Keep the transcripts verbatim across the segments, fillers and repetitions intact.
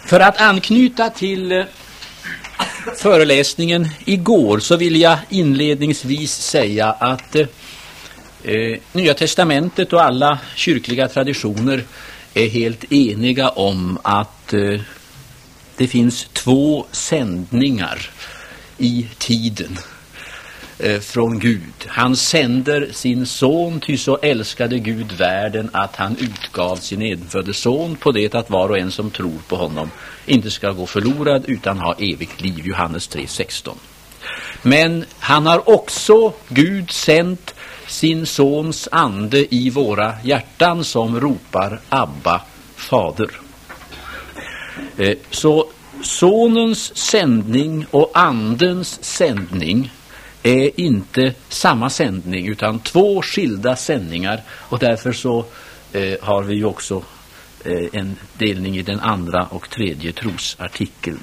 För att anknyta till föreläsningen igår så vill jag inledningsvis säga att eh, Nya testamentet och alla kyrkliga traditioner är helt eniga om att eh, det finns två sändningar i tiden eh, från Gud. Han sänder sin son, ty så älskade Gud världen att han utgav sin enfödde son på det att var och en som tror på honom inte ska gå förlorad utan ha evigt liv. Johannes tre sexton. Men han har också, Gud, sänt sin sons ande i våra hjärtan som ropar Abba, Fader. Eh, så sonens sändning och andens sändning är inte samma sändning utan två skilda sändningar, och därför så eh, har vi ju också eh, en delning i den andra och tredje trosartikeln.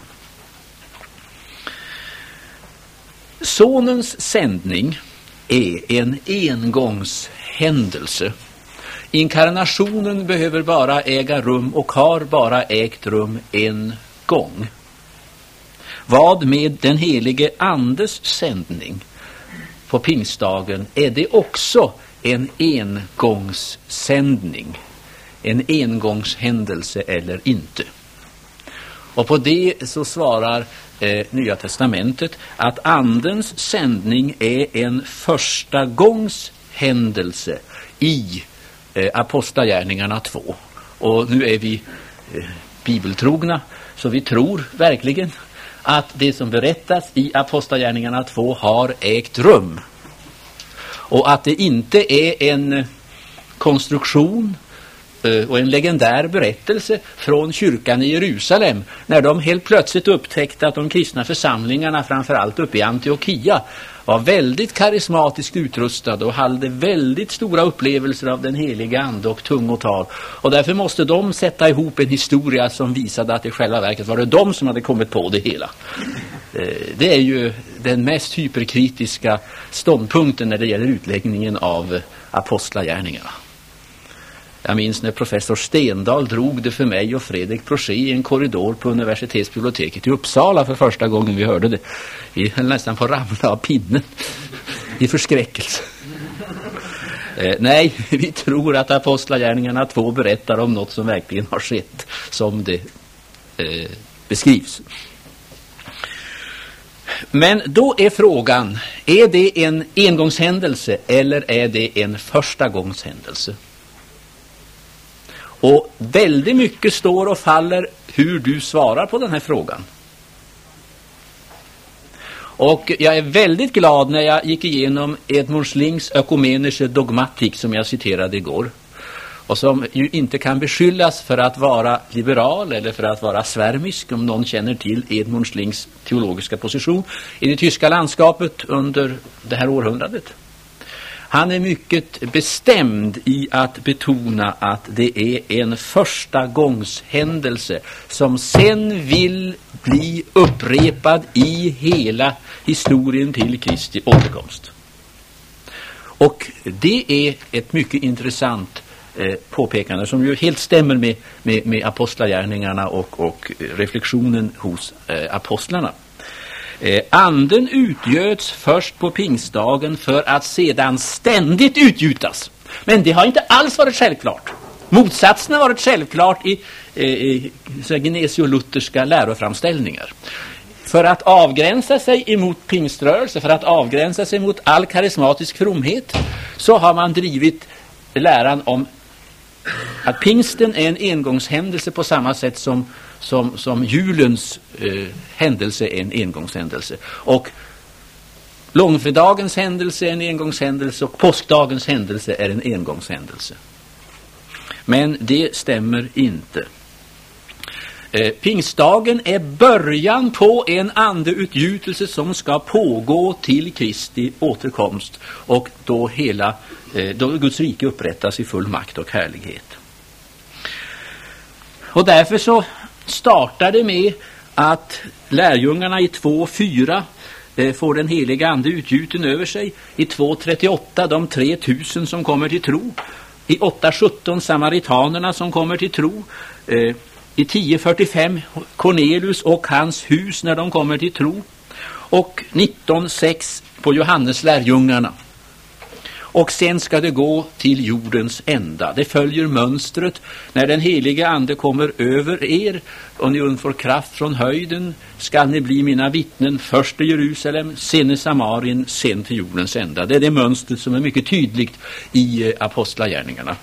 Sonens sändning är en engångshändelse. Inkarnationen behöver bara äga rum och har bara ägt rum en gång. Vad med den helige andes sändning på pingstdagen är det också en engångssändning, en engångshändelse eller inte. Och på det så svarar eh, Nya testamentet att andens sändning är en första gångs händelse i eh, Apostlagärningarna två. Och nu är vi eh, bibeltrogna, så vi tror verkligen att det som berättas i Apostlagärningarna två har ägt rum. Och att det inte är en konstruktion och en legendär berättelse från kyrkan i Jerusalem, när de helt plötsligt upptäckte att de kristna församlingarna, framförallt uppe i Antiochia, var väldigt karismatiskt utrustade och hade väldigt stora upplevelser av den heliga ande och tungotal. Och därför måste de sätta ihop en historia som visade att i själva verket var det de som hade kommit på det hela. Det är ju den mest hyperkritiska ståndpunkten när det gäller utläggningen av apostlagärningarna. Jag minns när professor Stendahl drog det för mig och Fredrik Prochet i en korridor på universitetsbiblioteket i Uppsala för första gången vi hörde det. Vi höll nästan på att ramla av pinnen i förskräckelse. Eh, nej, vi tror att Apostlagärningarna två berättar om något som verkligen har skett som det eh, beskrivs. Men då är frågan, är det en engångshändelse eller är det en första gångs händelse? Och väldigt mycket står och faller hur du svarar på den här frågan. Och jag är väldigt glad när jag gick igenom Edmund Slings ökumenische dogmatik som jag citerade igår. Och som ju inte kan beskyllas för att vara liberal eller för att vara svärmisk, om någon känner till Edmund Slings teologiska position i det tyska landskapet under det här århundradet. Han är mycket bestämd i att betona att det är en första gångs händelse som sen vill bli upprepad i hela historien till Kristi återkomst. Och det är ett mycket intressant eh, påpekande som ju helt stämmer med, med, med apostlagärningarna och, och reflektionen hos eh, apostlarna. Eh, anden utgöts först på pingstdagen för att sedan ständigt utgjutas. Men det har inte alls varit självklart. Motsatsen har varit självklart i, eh, i gnesiolutherska läroframställningar. För att avgränsa sig emot pingströrelse, för att avgränsa sig mot all karismatisk fromhet, så har man drivit läran om att pingsten är en engångshändelse på samma sätt som Som, som julens eh, händelse är en engångshändelse. Och långfredagens händelse är en engångshändelse och påskdagens händelse är en engångshändelse. Men det stämmer inte. Eh, pingstdagen är början på en andeutgjutelse som ska pågå till Kristi återkomst och då, hela, eh, då Guds rike upprättas i full makt och härlighet. Och därför så startade med att lärjungarna i två fyra eh, får den heliga ande utgjuten över sig. I två trettioåtta de tre tusen som kommer till tro. I åtta sjutton samaritanerna som kommer till tro. Eh, i tio fyrtiofem Cornelius och hans hus när de kommer till tro, och nitton sex på Johannes lärjungarna. Och sen ska det gå till jordens ända. Det följer mönstret. När den heliga ande kommer över er och ni får kraft från höjden, ska ni bli mina vittnen, först i Jerusalem, sen i Samarien, sen till jordens ända. Det är det mönstret som är mycket tydligt i eh, apostlagärningarna.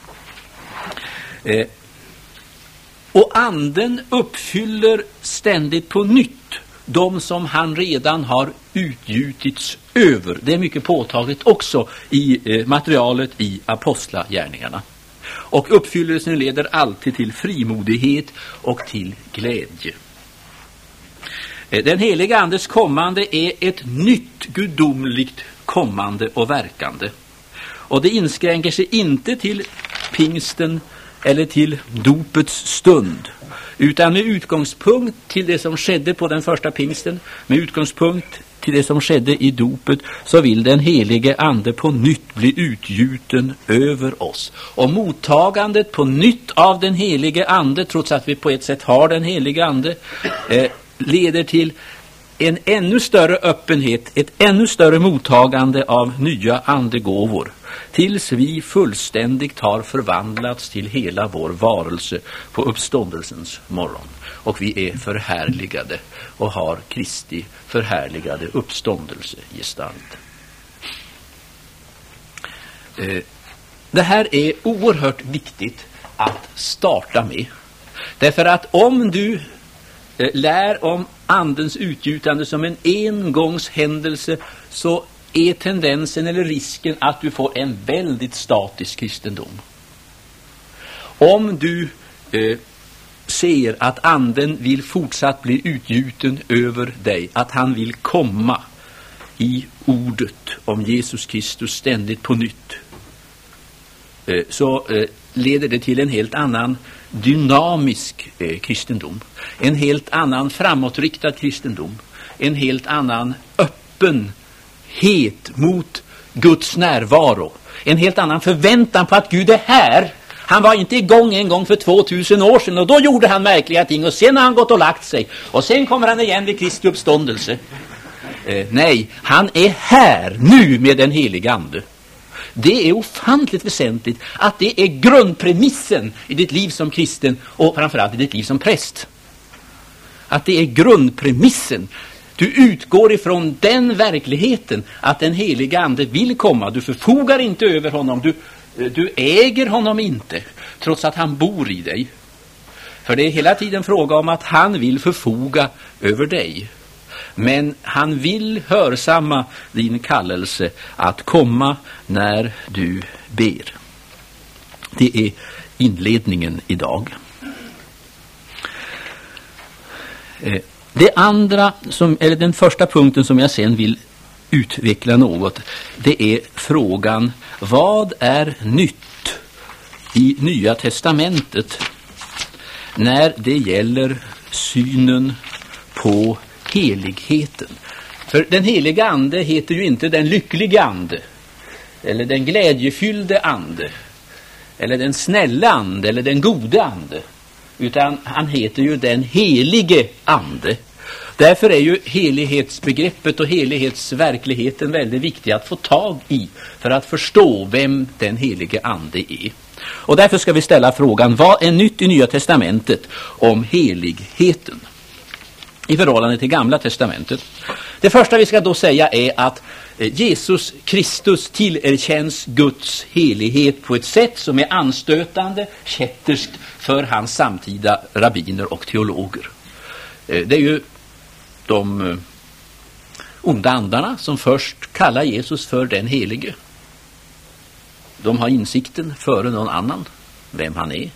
Eh, och anden uppfyller ständigt på nytt de som han redan har utgjutits över. Det är mycket påtagligt också i eh, materialet i apostlagärningarna. Och uppfyllelsen leder alltid till frimodighet och till glädje. Eh, den heliga andes kommande är ett nytt gudomligt kommande och verkande. Och det inskränker sig inte till pingsten eller till dopets stund, utan med utgångspunkt till det som skedde på den första pingsten, med utgångspunkt till det som skedde i dopet, så vill den helige ande på nytt bli utgjuten över oss. Och mottagandet på nytt av den helige ande, trots att vi på ett sätt har den helige ande, eh, leder till en ännu större öppenhet, ett ännu större mottagande av nya andegåvor, tills vi fullständigt har förvandlats till hela vår varelse på uppståndelsens morgon. Och vi är förhärligade och har Kristi förhärligade uppståndelsegestalt. Eh, det här är oerhört viktigt att starta med. Därför att om du eh, lär om andens utgjutande som en engångshändelse, så är tendensen eller risken att du får en väldigt statisk kristendom. Om du eh, ser att anden vill fortsatt bli utgjuten över dig, att han vill komma i ordet om Jesus Kristus ständigt på nytt, eh, så eh, leder det till en helt annan dynamisk eh, kristendom, en helt annan framåtriktad kristendom, en helt annan öppen het mot Guds närvaro, en helt annan förväntan på att Gud är här. Han var inte igång en gång för tvåtusen år sedan och då gjorde han märkliga ting, och sen har han gått och lagt sig och sen kommer han igen vid Kristi uppståndelse. Eh, nej, han är här nu med den heliga ande. Det är ofantligt väsentligt att det är grundpremissen i ditt liv som kristen och framförallt i ditt liv som präst. Att det är grundpremissen. Du utgår ifrån den verkligheten att den heliga ande vill komma. Du förfogar inte över honom. Du, du äger honom inte, trots att han bor i dig. För det är hela tiden fråga om att han vill förfoga över dig. Men han vill hörsamma din kallelse att komma när du ber. Det är inledningen idag. Eh. Det andra, som, eller den första punkten som jag sen vill utveckla något, det är frågan: vad är nytt i Nya testamentet när det gäller synen på heligheten? För den heliga ande heter ju inte den lyckliga ande, eller den glädjefyllde ande, eller den snälla ande, eller den gode ande, utan han heter ju den helige ande. Därför är ju helighetsbegreppet och helighetsverkligheten väldigt viktig att få tag i för att förstå vem den helige ande är. Och därför ska vi ställa frågan: vad är nytt i Nya testamentet om heligheten i förhållande till Gamla testamentet? Det första vi ska då säga är att Jesus Kristus tillerkänns Guds helighet på ett sätt som är anstötande, kätterskt för hans samtida rabbiner och teologer. Det är ju de onda andarna som först kallar Jesus för den helige. De har insikten före någon annan vem han är.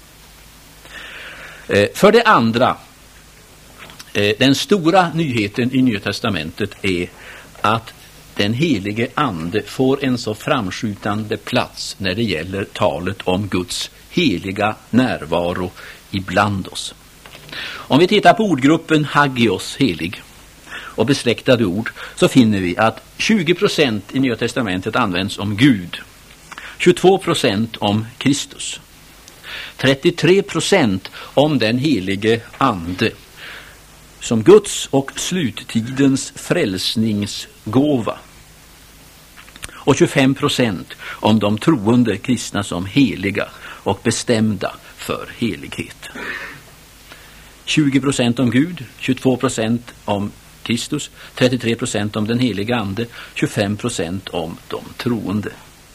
För det andra, den stora nyheten i Nya testamentet är att den helige ande får en så framskjutande plats när det gäller talet om Guds heliga närvaro ibland oss. Om vi tittar på ordgruppen hagios, helig, och besläktade ord, så finner vi att tjugo procent i Nya testamentet används om Gud, tjugotvå procent om Kristus. trettiotre procent om den helige ande som Guds och sluttidens frälsningsgåva och tjugofem procent om de troende kristna som heliga och bestämda för helighet. tjugo procent om Gud, tjugotvå procent om Kristus, trettiotre procent om den heliga ande, tjugofem procent om de troende.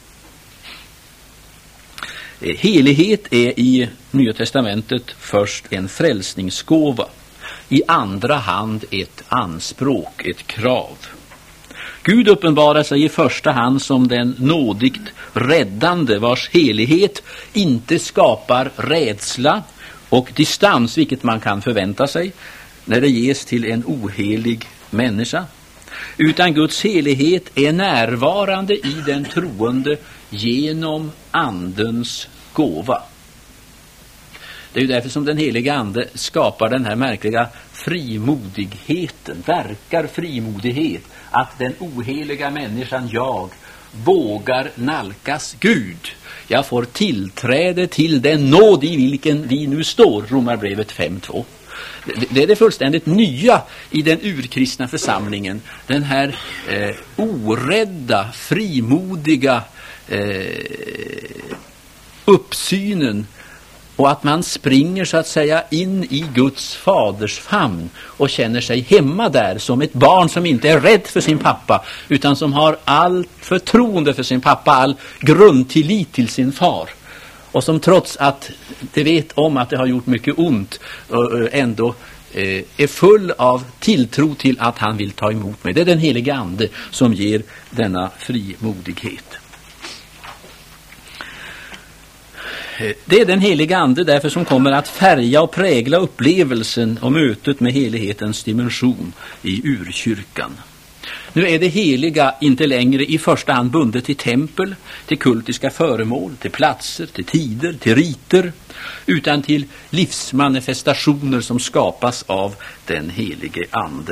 Helighet är i Nya testamentet först en frälsningsgåva, i andra hand ett anspråk, ett krav. Gud uppenbarar sig i första hand som den nådigt räddande vars helighet inte skapar rädsla och distans, vilket man kan förvänta sig när det ges till en ohelig människa, utan Guds helighet är närvarande i den troende genom andens gåva. Det är ju därför som den heliga ande skapar den här märkliga frimodigheten, verkar frimodighet, att den oheliga människan, jag, vågar nalkas Gud. Jag får tillträde till den nåd i vilken vi nu står, Romarbrevet fem två. Det är det fullständigt nya i den urkristna församlingen. Den här eh, orädda, frimodiga eh, uppsynen, och att man springer så att säga in i Guds faders famn och känner sig hemma där som ett barn som inte är rädd för sin pappa utan som har allt förtroende för sin pappa, all grundtillit till sin far. Och som trots att det vet om att det har gjort mycket ont ändå eh, är full av tilltro till att han vill ta emot mig. Det är den heliga ande som ger denna frimodighet. Det är den heliga ande därför som kommer att färga och prägla upplevelsen och mötet med helighetens dimension i urkyrkan. Nu är det heliga inte längre i första hand bundet till tempel, till kultiska föremål, till platser, till tider, till riter, utan till livsmanifestationer som skapas av den helige ande.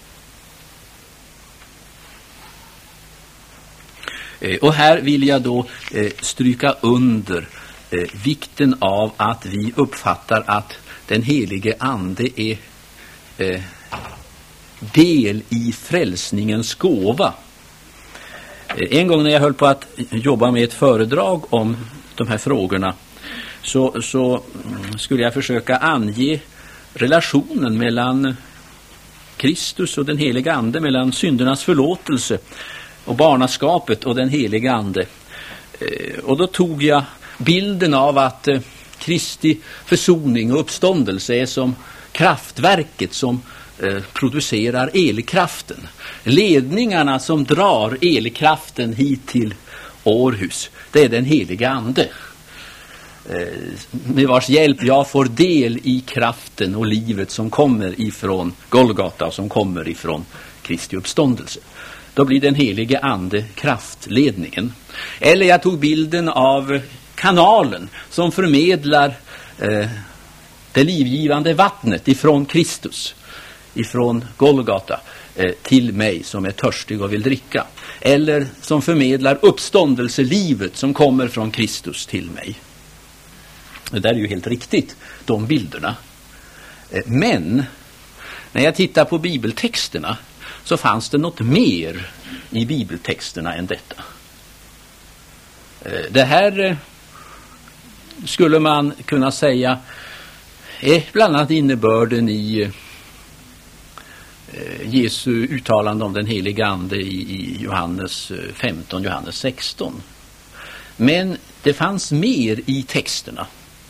Och här vill jag då stryka under vikten av att vi uppfattar att den helige ande är eh, del i frälsningens gåva. Eh, en gång när jag höll på att jobba med ett föredrag om de här frågorna så, så skulle jag försöka ange relationen mellan Kristus och den heliga ande, mellan syndernas förlåtelse och barnaskapet och den heliga ande. Eh, och då tog jag bilden av att eh, Kristi försoning och uppståndelse är som kraftverket som eh, producerar elkraften. Ledningarna som drar elkraften hit till Århus, det är den heliga ande. Eh, med vars hjälp jag får del i kraften och livet som kommer ifrån Golgata och som kommer ifrån Kristi uppståndelse. Då blir den helige ande kraftledningen. Eller jag tog bilden av kanalen som förmedlar eh, det livgivande vattnet ifrån Kristus, ifrån Golgata eh, till mig som är törstig och vill dricka. Eller som förmedlar uppståndelselivet som kommer från Kristus till mig. Det där är ju helt riktigt, de bilderna. Eh, men när jag tittar på bibeltexterna så fanns det något mer i bibeltexterna än detta. Eh, det här eh, skulle man kunna säga är bland annat innebörden i eh, Jesu uttalande om den heliga ande i, i Johannes femton, Johannes sexton. Men det fanns mer i texterna.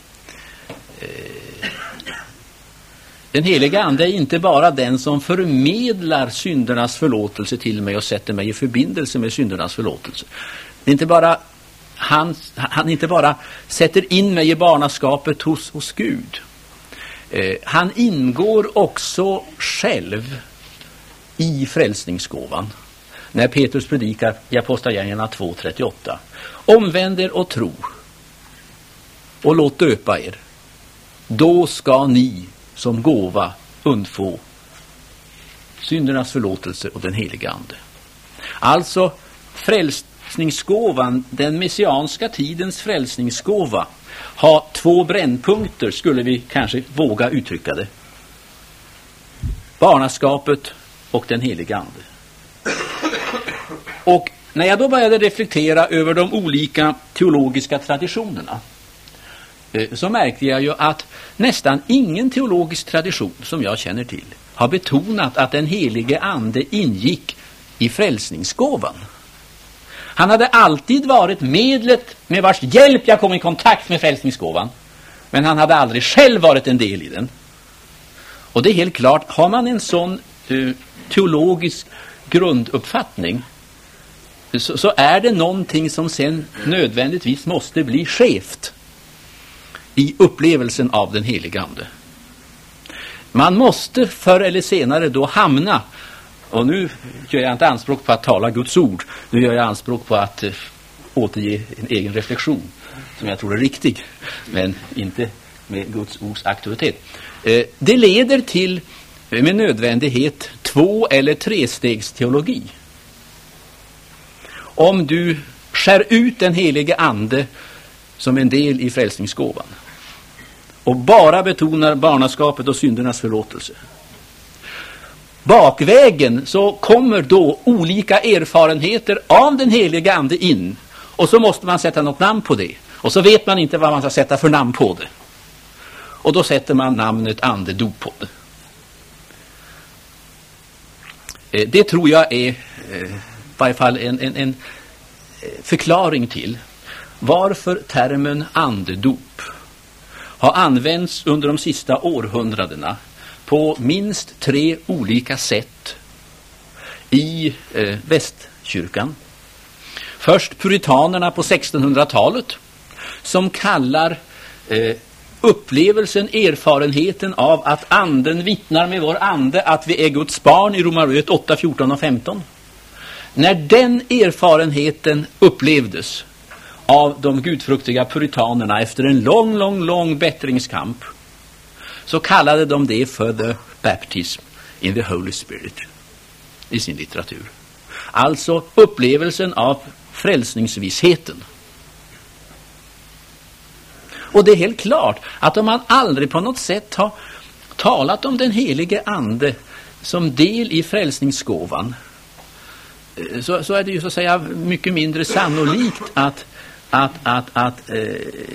Eh, den heliga ande är inte bara den som förmedlar syndernas förlåtelse till mig och sätter mig i förbindelse med syndernas förlåtelse. Det är inte bara Han, han inte bara sätter in mig i barnaskapet hos, hos Gud. Eh, han ingår också själv i frälsningsgåvan. När Petrus predikar i Apostlagärningarna två trettioåtta. Omvänd er och tro och låt döpa er. Då ska ni som gåva undfå syndernas förlåtelse och den heliga ande. Alltså frälst Frälsningsgåvan, den messianska tidens frälsningsgåva, har två brännpunkter, skulle vi kanske våga uttrycka det. Barnaskapet och den heliga ande. Och när jag då började reflektera över de olika teologiska traditionerna, så märkte jag ju att nästan ingen teologisk tradition som jag känner till har betonat att den helige ande ingick i frälsningsgåvan. Han hade alltid varit medlet med vars hjälp jag kom i kontakt med frälsningsgåvan, men han hade aldrig själv varit en del i den. Och det är helt klart, har man en sån uh, teologisk grunduppfattning, så, så är det någonting som sen nödvändigtvis måste bli skevt i upplevelsen av den heliga ande. Man måste förr eller senare då hamna, och nu gör jag inte anspråk på att tala Guds ord, nu gör jag anspråk på att eh, återge en egen reflektion som jag tror är riktig, men inte med Guds ords auktoritet. Eh, det leder till eh, med nödvändighet två- eller trestegsteologi. Om du skär ut den helige ande som en del i frälsningsgåvan och bara betonar barnaskapet och syndernas förlåtelse, bakvägen så kommer då olika erfarenheter av den heliga ande in, och så måste man sätta något namn på det, och så vet man inte vad man ska sätta för namn på det, och då sätter man namnet andedop på det. Det tror jag är i varje fall en, en, en förklaring till varför termen andedop har använts under de sista århundradena på minst tre olika sätt i eh, västkyrkan. Först puritanerna på sextonhundratalet, som kallar eh, upplevelsen, erfarenheten av att anden vittnar med vår ande att vi är Guds barn i Romarbrevet åtta, fjorton och femton. När den erfarenheten upplevdes av de gudfruktiga puritanerna efter en lång, lång, lång bättringskamp, så kallade de det för the baptism in the Holy Spirit i sin litteratur. Alltså upplevelsen av frälsningsvissheten. Och det är helt klart att om man aldrig på något sätt har talat om den helige ande som del i frälsningsgåvan, så, så är det ju så att säga mycket mindre sannolikt att att, att, att eh,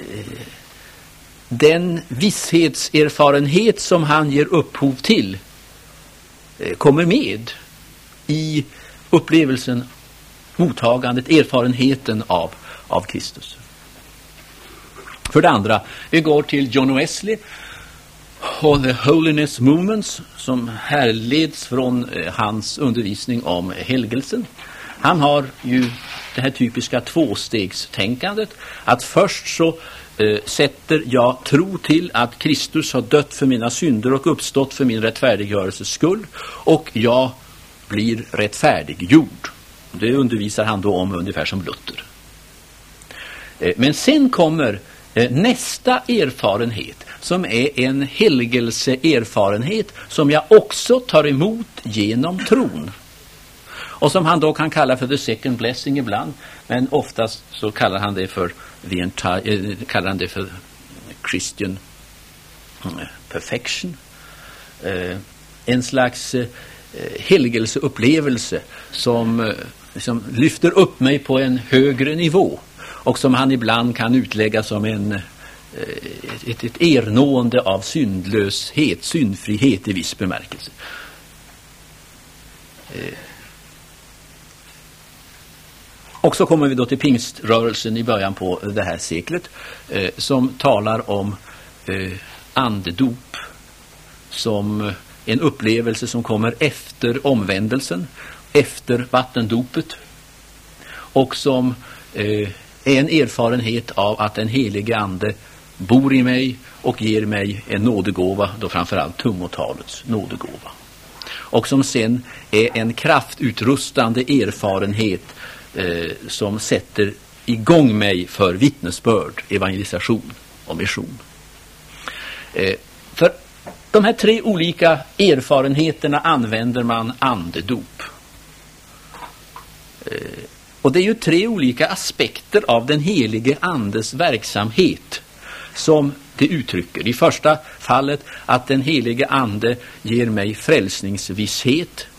den vishetserfarenhet som han ger upphov till eh, kommer med i upplevelsen, mottagandet, erfarenheten av, av Kristus. För det andra, vi går till John Wesley och The Holiness Movements, som härleds från eh, hans undervisning om helgelsen. Han har ju det här typiska tvåstegstänkandet, att först så eh, sätter jag tro till att Kristus har dött för mina synder och uppstått för min rättfärdiggörelses skull, och jag blir rättfärdiggjord. Det undervisar han då om ungefär som Luther. Eh, men sen kommer eh, nästa erfarenhet, som är en helgelseerfarenhet som jag också tar emot genom tron. Och som han då kan kalla för the second blessing ibland, men oftast så kallar han det för the entire, eh, kallar han det för Christian perfection. Eh, en slags eh, helgelseupplevelse som, eh, som lyfter upp mig på en högre nivå, och som han ibland kan utlägga som en eh, ett, ett ernående av syndlöshet, syndfrihet i viss bemärkelse. Eh, Och så kommer vi då till pingströrelsen i början på det här seklet, eh, som talar om eh, andedop som en upplevelse som kommer efter omvändelsen, efter vattendopet, och som eh, är en erfarenhet av att den helige ande bor i mig och ger mig en nådegåva, då framförallt tungotalets nådegåva. Och som sen är en kraftutrustande erfarenhet Eh, som sätter igång mig för vittnesbörd, evangelisation och mission. Eh, för de här tre olika erfarenheterna använder man andedop. Eh, och det är ju tre olika aspekter av den helige andes verksamhet som det uttrycker. I första fallet att den helige ande ger mig frälsningsvisshet.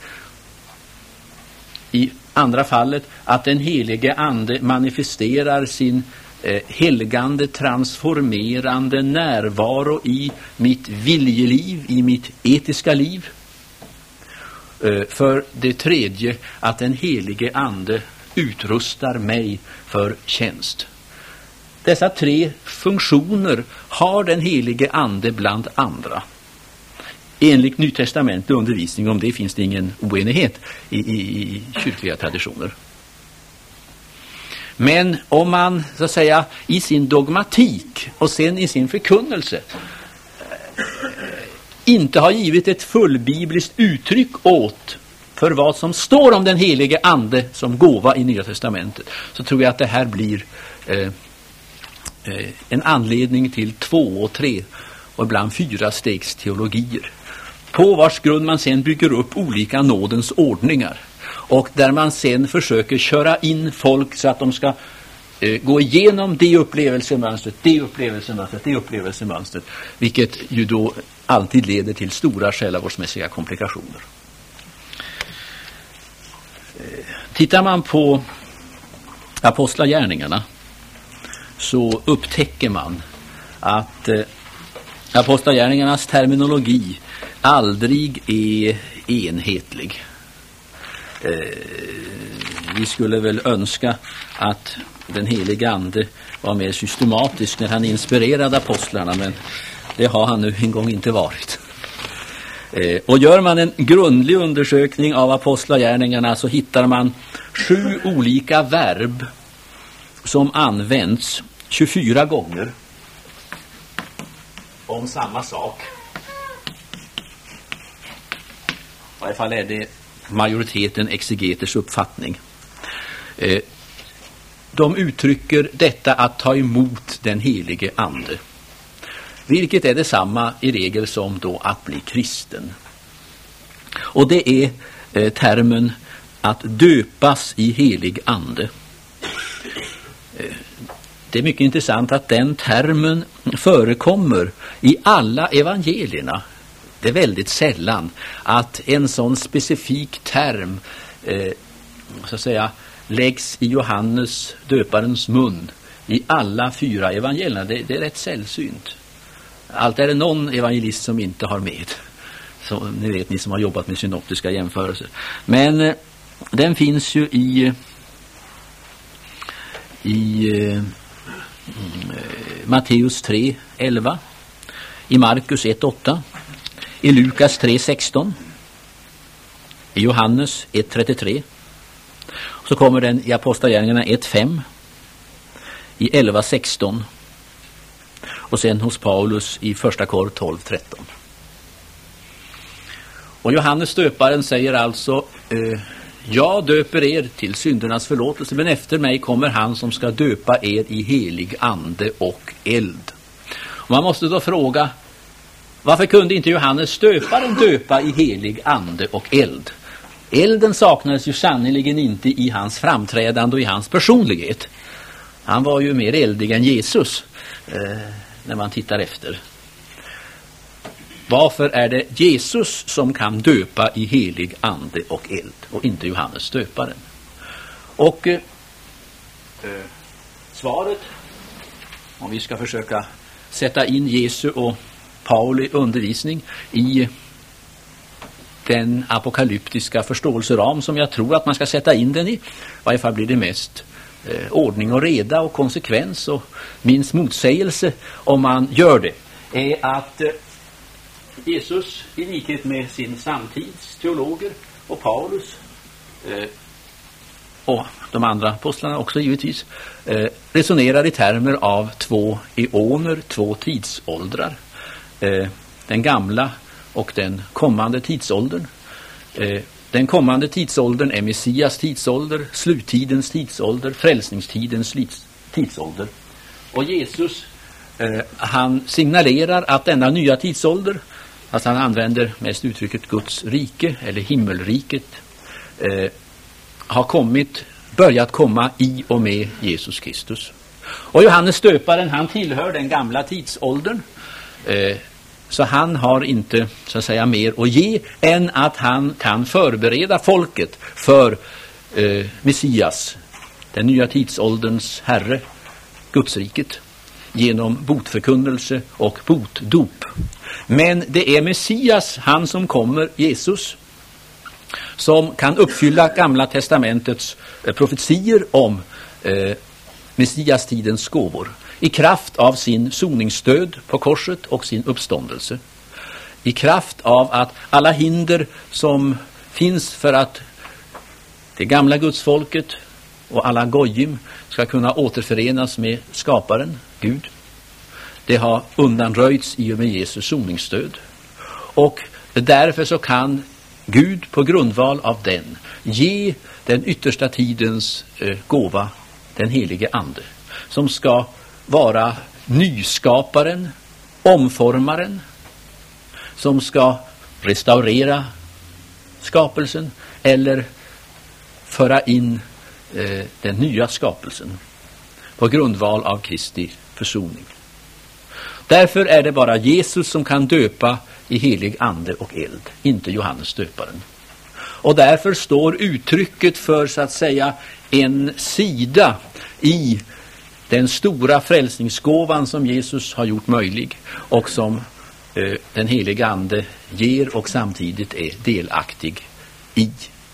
I andra fallet att den helige ande manifesterar sin eh, helgande, transformerande närvaro i mitt viljeliv, i mitt etiska liv. Eh, för det tredje att den helige ande utrustar mig för tjänst. Dessa tre funktioner har den helige ande bland andra. Enligt Nytestamentlig undervisning om det finns det ingen oenighet i, i, i kyrkliga traditioner. Men om man så att säga i sin dogmatik och sen i sin förkunnelse inte har givit ett fullbibliskt uttryck åt för vad som står om den helige ande som gåva i Nya testamentet, så tror jag att det här blir eh, eh, en anledning till två och tre och ibland fyra stegs teologier, på vars grund man sen bygger upp olika nådens ordningar och där man sen försöker köra in folk så att de ska eh, gå igenom det upplevelsemönstret, det upplevelsemönstret, det upplevelsemönstret, vilket ju då alltid leder till stora själavårdsmässiga komplikationer. Eh, tittar man på apostlagärningarna så upptäcker man att eh, apostlagärningarnas terminologi aldrig är enhetlig. Eh, vi skulle väl önska att den helige ande var mer systematisk när han inspirerade apostlarna, men det har han nu en gång inte varit. Eh, och gör man en grundlig undersökning av apostlagärningarna så hittar man sju olika verb som används tjugofyra gånger om samma sak. I varje fall är det majoriteten exegeters uppfattning. Eh, de uttrycker detta att ta emot den helige ande, vilket är detsamma i regel som då att bli kristen. Och det är eh, termen att döpas i helig ande. Eh, det är mycket intressant att den termen förekommer i alla evangelierna. Det är väldigt sällan att en sån specifik term eh, så att säga läggs i Johannes döparens mun i alla fyra evangelierna. Det, det är rätt sällsynt. Allt är det någon evangelist som inte har med. Så ni vet, ni som har jobbat med synoptiska jämförelser. Men eh, den finns ju i i eh, Matteus tre elva, i Markus ett åtta, i Lukas tre sexton, i Johannes ett trettiotre. Så kommer den i Apostlagärningarna ett fem, i elva sexton och sen hos Paulus i första Kor tolv tretton. Och Johannes döparen säger alltså eh, jag döper er till syndernas förlåtelse, men efter mig kommer han som ska döpa er i helig ande och eld. Och man måste då fråga, varför kunde inte Johannes döparen döpa i helig ande och eld? Elden saknades ju sannoliken inte i hans framträdande och i hans personlighet. Han var ju mer eldig än Jesus eh, när man tittar efter. Varför är det Jesus som kan döpa i helig ande och eld och inte Johannes döparen? Och eh, svaret, om vi ska försöka sätta in Jesu och Pauli undervisning i den apokalyptiska förståelseram som jag tror att man ska sätta in den i, i varje fall blir det mest eh, ordning och reda och konsekvens och minst motsägelse om man gör det, är att eh, Jesus i likhet med sin samtids teologer och Paulus eh, och de andra apostlarna också givetvis eh, resonerar i termer av två eoner, två tidsåldrar. Eh, den gamla och den kommande tidsåldern. Eh, den kommande tidsåldern är Messias tidsålder, sluttidens tidsålder, frälsningstidens tidsålder. Och Jesus eh, han signalerar att denna nya tidsålder, att han använder mest uttrycket Guds rike eller himmelriket, eh, har kommit, börjat komma i och med Jesus Kristus. Och Johannes döparen, han tillhör den gamla tidsåldern. Eh, så han har inte, så att säga, mer att ge än att han kan förbereda folket för eh, Messias, den nya tidsålderns herre, Gudsriket, genom botförkunnelse och botdop. Men det är Messias, han som kommer, Jesus, som kan uppfylla Gamla testamentets eh, profetier om eh, Messias tidens gåvor i kraft av sin soningsstöd på korset och sin uppståndelse. I kraft av att alla hinder som finns för att det gamla gudsfolket och alla gojim ska kunna återförenas med skaparen, Gud, det har undanröjts i och med Jesus soningsstöd. Och därför så kan Gud på grundval av den ge den yttersta tidens eh, gåva, den helige ande, som ska vara nyskaparen, omformaren, som ska restaurera skapelsen eller föra in eh, den nya skapelsen på grundval av Kristi försoning. Därför är det bara Jesus som kan döpa i helig ande och eld, inte Johannes döparen. Och därför står uttrycket för, så att säga, en sida i den stora frälsningsgåvan som Jesus har gjort möjlig och som eh, den heliga ande ger och samtidigt är delaktig i.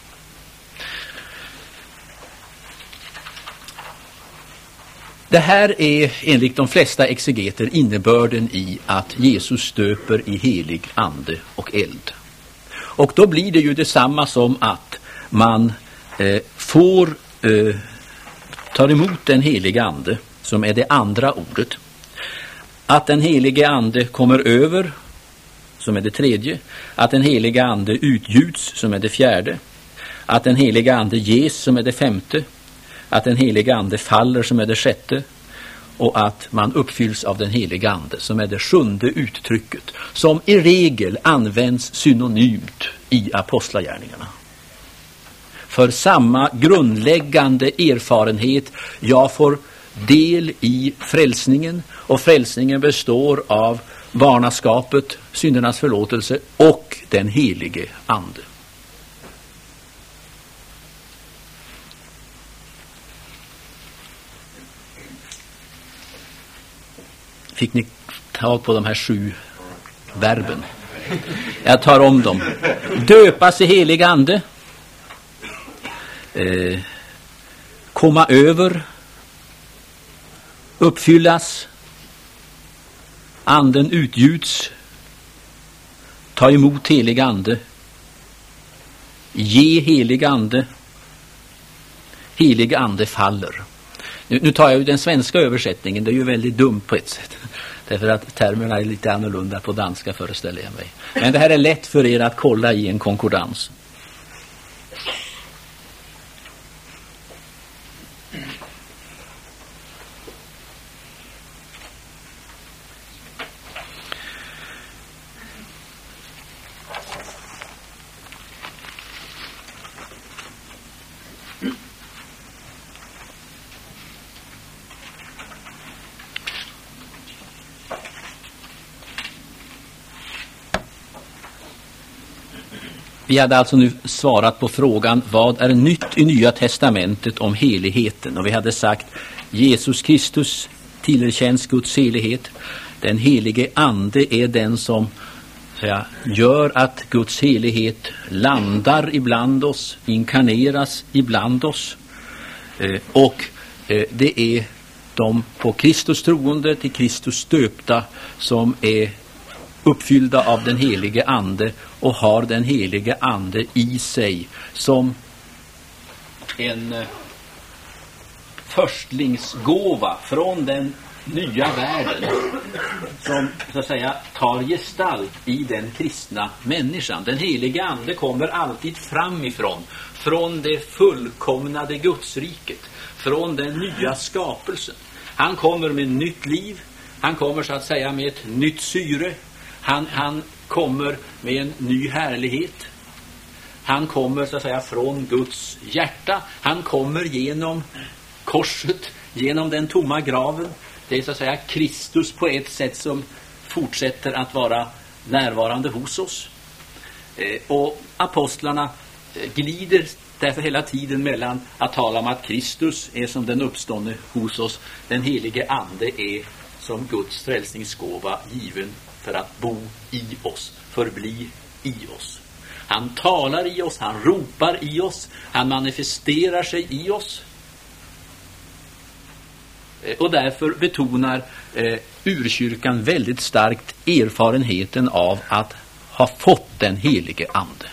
Det här är enligt de flesta exegeter innebörden i att Jesus döper i helig ande och eld. Och då blir det ju detsamma som att man eh, får eh, ta emot den heliga ande, som är det andra ordet. Att den heliga ande kommer över, som är det tredje. Att den heliga ande utgjuts, som är det fjärde. Att den heliga ande ges, som är det femte. Att den heliga ande faller, som är det sjätte. Och att man uppfylls av den heliga ande, som är det sjunde uttrycket, som i regel används synonymt i apostlagärningarna. För samma grundläggande erfarenhet, jag får del i frälsningen, och frälsningen består av barnaskapet, syndernas förlåtelse och den helige ande. Fick ni ta på de här sju verben? Jag tar om dem. Döpas i helig ande. Eh, komma över. Uppfyllas. Anden utgjuts. Ta emot helig ande. Ge helig ande. Helig ande faller. Nu, nu tar jag ju den svenska översättningen, det är ju väldigt dumt på ett sätt. Därför att termerna är lite annorlunda på danska, föreställer jag mig. Men det här är lätt för er att kolla i en konkordans. Vi hade alltså nu svarat på frågan, vad är nytt i Nya testamentet om heligheten? Och vi hade sagt, Jesus Kristus tillerkänns Guds helighet. Den helige ande är den som så säga, gör att Guds helighet landar ibland oss, inkarneras ibland oss. Eh, och eh, det är de på Kristus troende, till Kristus döpta, som är uppfyllda av den helige ande och har den helige ande i sig som en eh, förstlingsgåva från den nya världen som så att säga tar gestalt i den kristna människan. Den helige ande kommer alltid framifrån, från det fullkomnade Gudsriket, från den nya skapelsen. Han kommer med nytt liv, han kommer så att säga med ett nytt syre, han, han kommer med en ny härlighet. Han kommer så att säga från Guds hjärta, han kommer genom korset, genom den tomma graven. Det är så att säga Kristus på ett sätt som fortsätter att vara närvarande hos oss. Eh, och apostlarna eh, glider därför hela tiden mellan att tala om att Kristus är som den uppståndne hos oss. Den helige ande är som Guds frälsningsgåva given för att bo i oss, förbli i oss. Han talar i oss, han ropar i oss, han manifesterar sig i oss. Och därför betonar eh, urkyrkan väldigt starkt erfarenheten av att ha fått den helige ande.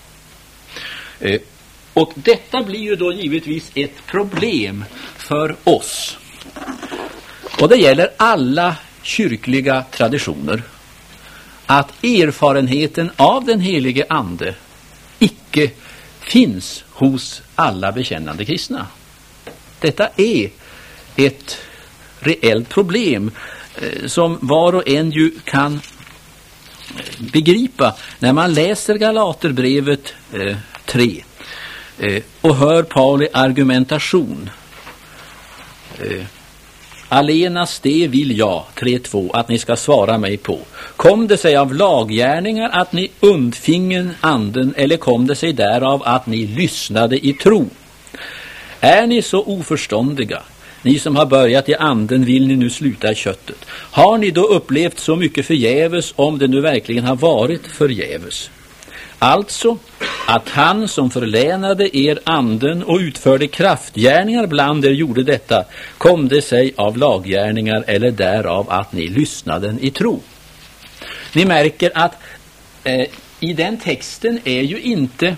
Eh, och detta blir ju då givetvis ett problem för oss. Och det gäller alla kyrkliga traditioner. Att erfarenheten av den helige ande icke finns hos alla bekännande kristna. Detta är ett reellt problem eh, som var och en ju kan begripa när man läser Galaterbrevet eh, tre eh, och hör Pauli argumentation. Eh, Allenas det vill jag, tre två, att ni ska svara mig på. Kom det sig av laggärningar att ni undfingen anden, eller kom det sig därav att ni lyssnade i tro? Är ni så oförståndiga? Ni som har börjat i anden, vill ni nu sluta i köttet? Har ni då upplevt så mycket förgäves, om det nu verkligen har varit förgäves? Alltså, att han som förlänade er anden och utförde kraftgärningar bland er gjorde detta, kom det sig av laggärningar eller därav att ni lyssnade i tro. Ni märker att eh, i den texten är ju inte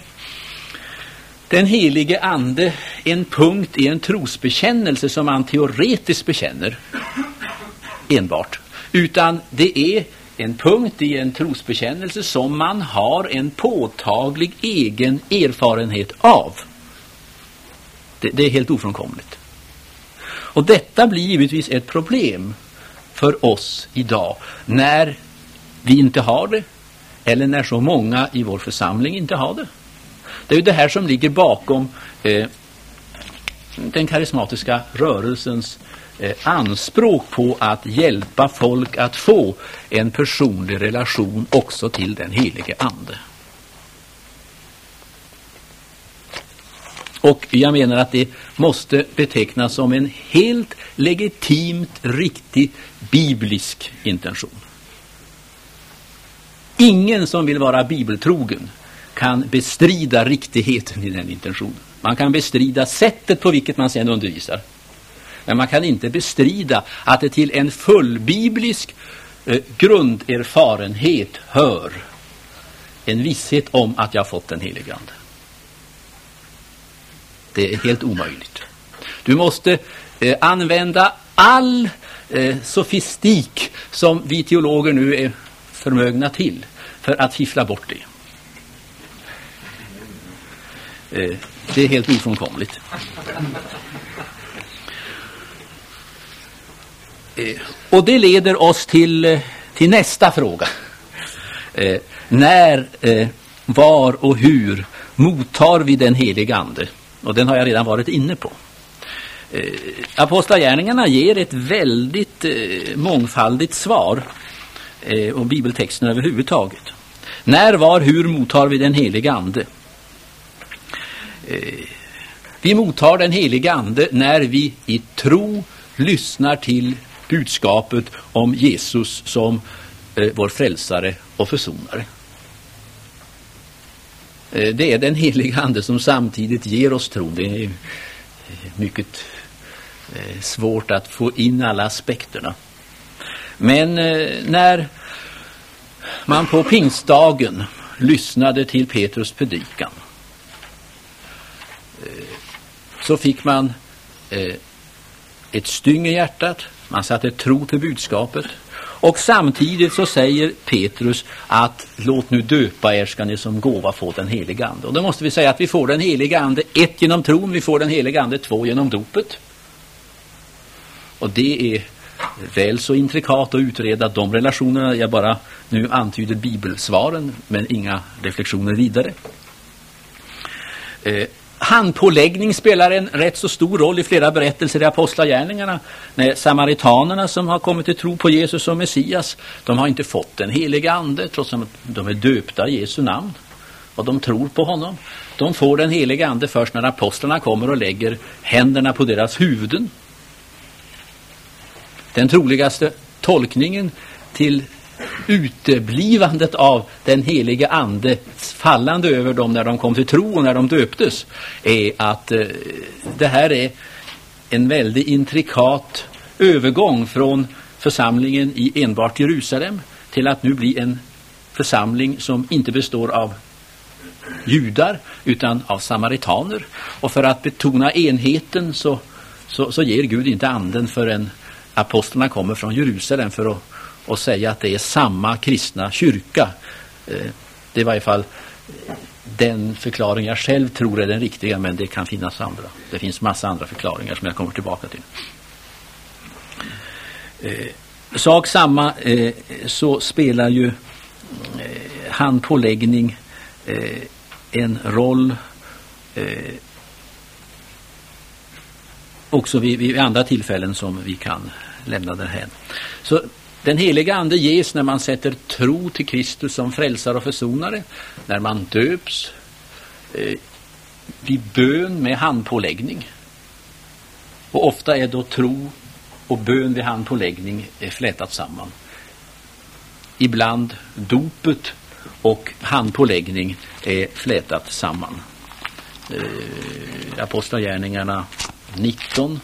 den helige ande en punkt i en trosbekännelse som man teoretiskt bekänner enbart, utan det är en punkt i en trosbekännelse som man har en påtaglig egen erfarenhet av. Det, det är helt ofrånkomligt. Och detta blir givetvis ett problem för oss idag när vi inte har det, eller när så många i vår församling inte har det. Det är ju det här som ligger bakom eh, den karismatiska rörelsens eh, anspråk på att hjälpa folk att få en personlig relation också till den helige ande. Och jag menar att det måste betecknas som en helt legitimt riktig biblisk intention. Ingen som vill vara bibeltrogen kan bestrida riktigheten i den intentionen. Man kan bestrida sättet på vilket man sedan undervisar. Men man kan inte bestrida att det till en fullbiblisk eh, grunderfarenhet hör en visshet om att jag fått den helige ande. Det är helt omöjligt. Du måste eh, använda all eh, sofistik som vi teologer nu är förmögna till för att fiffla bort det. Eh, det är helt ofrånkomligt. Eh, och det leder oss till, till nästa fråga. Eh, när, eh, var och hur mottar vi den helige ande? Och den har jag redan varit inne på. Eh, Apostlagärningarna ger ett väldigt eh, mångfaldigt svar eh, om bibeltexten överhuvudtaget. När, var, hur mottar vi den helige ande? Eh, vi mottar den helige ande när vi i tro lyssnar till budskapet om Jesus som eh, vår frälsare och försonare. Eh, det är den helige ande som samtidigt ger oss tro. Det är mycket eh, svårt att få in alla aspekterna. Men eh, när man på pingstdagen lyssnade till Petrus predikan, eh, så fick man eh, ett styng i hjärtat. Man satte tro till budskapet. Och samtidigt så säger Petrus att låt nu döpa er, ska ni som gåva få den heliga ande. Och då måste vi säga att vi får den heliga ande ett genom tron, vi får den heliga ande två genom dopet. Och det är väl så intrikat att utreda de relationerna. Jag bara nu antyder bibelsvaren men inga reflektioner vidare. Eh, handpåläggning spelar en rätt så stor roll i flera berättelser i apostlagärningarna. När samaritanerna som har kommit till tro på Jesus som Messias, de har inte fått den heliga ande trots att de är döpta i Jesu namn. Och de tror på honom. De får den heliga ande först när apostlarna kommer och lägger händerna på deras huvuden. Den troligaste tolkningen till uteblivandet av den heliga ande fallande över dem när de kom till tro och när de döptes är att eh, det här är en väldigt intrikat övergång från församlingen i enbart Jerusalem till att nu bli en församling som inte består av judar utan av samaritaner. Och för att betona enheten så, så, så ger Gud inte anden förrän apostlarna kommer från Jerusalem för att och säga att det är samma kristna kyrka. Det är i varje fall den förklaring jag själv tror är den riktiga, men det kan finnas andra. Det finns massa andra förklaringar som jag kommer tillbaka till. Sak samma så spelar ju handpåläggning en roll också vid, vid andra tillfällen som vi kan lämna det här. Så den heliga ande ges när man sätter tro till Kristus som frälsare och försonare, när man döps, eh, vid bön med handpåläggning. Och ofta är då tro och bön vid handpåläggning flätat samman. Ibland dopet och handpåläggning är flätat samman. Eh, Apostlagärningarna nitton.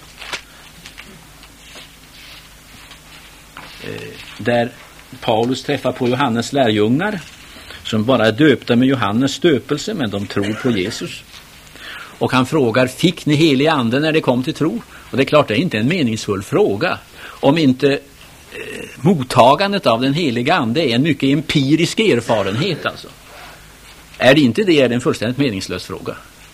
Där Paulus träffar på Johannes lärjungar som bara är döpta med Johannes döpelse, men de tror på Jesus. Och han frågar, fick ni helig ande när det kom till tro? Och det är klart, det är inte en meningsfull fråga. Om inte eh, mottagandet av den heliga ande är en mycket empirisk erfarenhet alltså. Är det inte det, är det en fullständigt meningslös fråga.